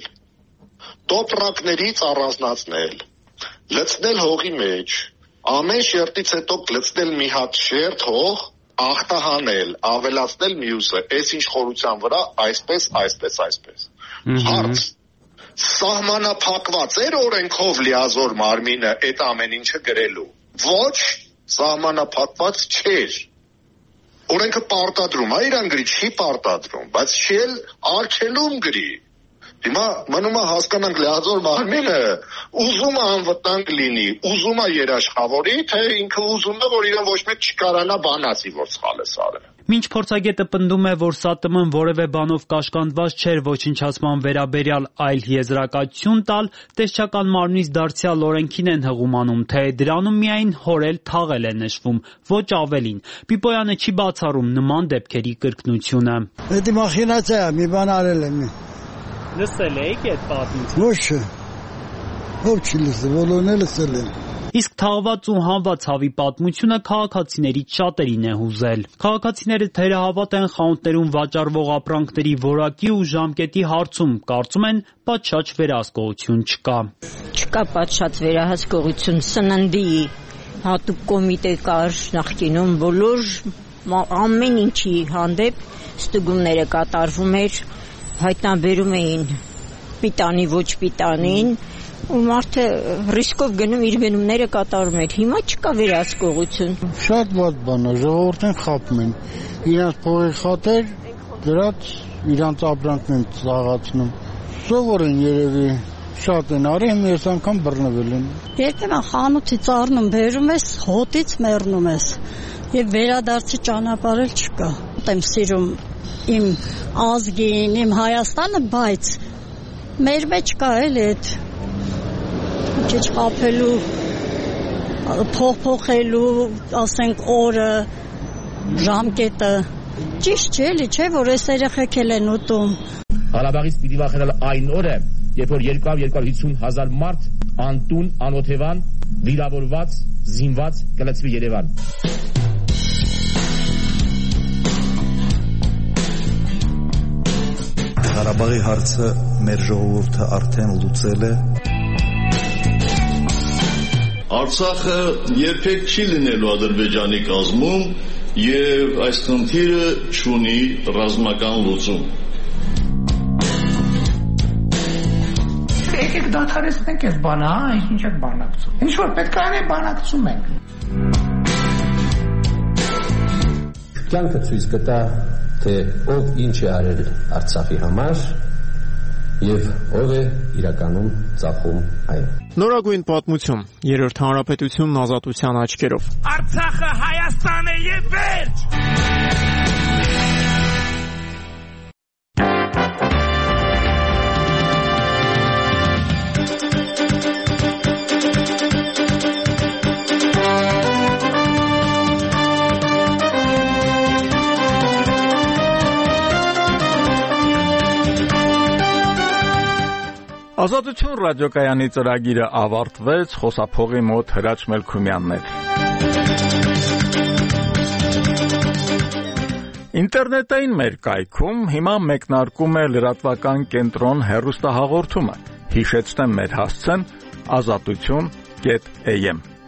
տոպրակներից առանձնացնել, լցնել հողի մեջ, ամեն շերտից հետո լցնել մի հատ շերտ հող, ախտահանել, ավելացնել մյուսը, այս ինչ խորության վրա, այսպես, այսպես, այսպես։ Հարց, սահմանափակված էր օրենքով լիազոր մարմինը այդ ամեն ինչը գրելու։ Ոչ, սահմանափակված չէր։ Օրենքը պարտադրում, այ իրան գրի, չի պարտադրում, բայց չի էլ արգելում գրի։ Հիմա մնում է հասկանանք լիազոր մարմինը ուզում է անվտանգ լինի, ուզում է երաշխավորի, թե ինքը ուզում է, որ իրեն ոչ մեկ չկարանա բանացի, որ սխալ է արել։ Մինչ փորձագետը պնդում է, որ ՍԱՏՄ-ն որևէ բանով կաշկանդված չէր ոչնչացման վերաբերյալ այլ եզրակացություն տալ, տեսչական մարմնից դարձյալ օրենքին են հղումանում, թե դրանում միայն հորել թաղել է նշվում, ոչ ավելին։ Պիպոյանը չի բացառում նման դեպքերի կրկնությունը։ Դա մախինացիա է, մի բան արել է մի։ Լսել եք այդ պատմությունը։ Ոչ, ով չի լսել, բոլորն էլ լսել են։ Իսկ թաղված ու հանված հավի պատմությունը քաղաքացիներից շատերին է հուզել։ Քաղաքացիները թերահավատ են խանութներում վաճառվող ապրանքների որակի ու ժամկետի հարցում, կարծում են, պատշաճ վերահսկողություն չկա։ Չկա պատշաճ վերահսկողություն, սննդի հատուկ կոմիտե կար նախկինում, բոլոր ամեն ինչի հանդեպ ստուգումները կատարվում էր, հայտնաբերում էին պիտանի ոչ պիտանին, ու մարդը ռիսկով գնում իր գնումները կատարում էր։ Հիմա չկա վերահսկողություն։ Շատ ված բան է, ժողովուրդն խափում են։ Իրանց փողի խաթեր դրած իրանց ապրանքն են ծաղացնում։ Սովոր են երևի, շատ են արի, ես անգամ բռնվել եմ։ Երբեմն խանութից առնում, բերում ես, հոտից մեռնում ես։ Եվ վերադարձի ճանապարհ էլ չկա։ Եմ սիրում իմ ազգին, իմ Հայաստանը, բայց մեր մեջ կա էլ այդ քիչ խափելու, փոխփոխելու, ասենք օրը, ժամկետը։ Ճիշտ չէ, էլի չէ, որ այս երեխեք էլ են ուտում։ Ղարաբաղից պիտի վախենալ այն օրը, երբ որ երկու հարյուր հիսուն հազար մարդ անտուն, անօթևան, վիրավորված, զինված կլցվի Երևան։ Ղարաբաղի հարցը մեր ժողովուրդը արդեն լուծել է։ Արցախը երբեք չի լինելու Ադրբեջանի կազմում եւ այս խնդիրը չունի ռազմական լուծում։ Եկեք դադարեցնենք այս բանը, հա, ինչ եք բանակցում։ Ինչ որ պետք է անենք, բանակցում ենք։ Կյանքը ցույց կտա, թե ով ինչ է արել Արցախի համար եւ ով է իրականում ծախում այն։ Նորագույն պատմություն, երրորդ հանրապետությունն ազատության աչքերով։ Արցախը Հայաստան է եւ վերջ։ Ազատություն ռադիոկայանի ծրագիրը ավարտվեց, խոսափողի մոտ Հրաչ Մելքումյանն էր։ Ինտերնետային մեր կայքում հիմա մեկնարկում է լրատվական կենտրոն հեռուստահաղորդումը։ Հիշեցնեմ մեր հասցեն ազատություն կետ էյ էմ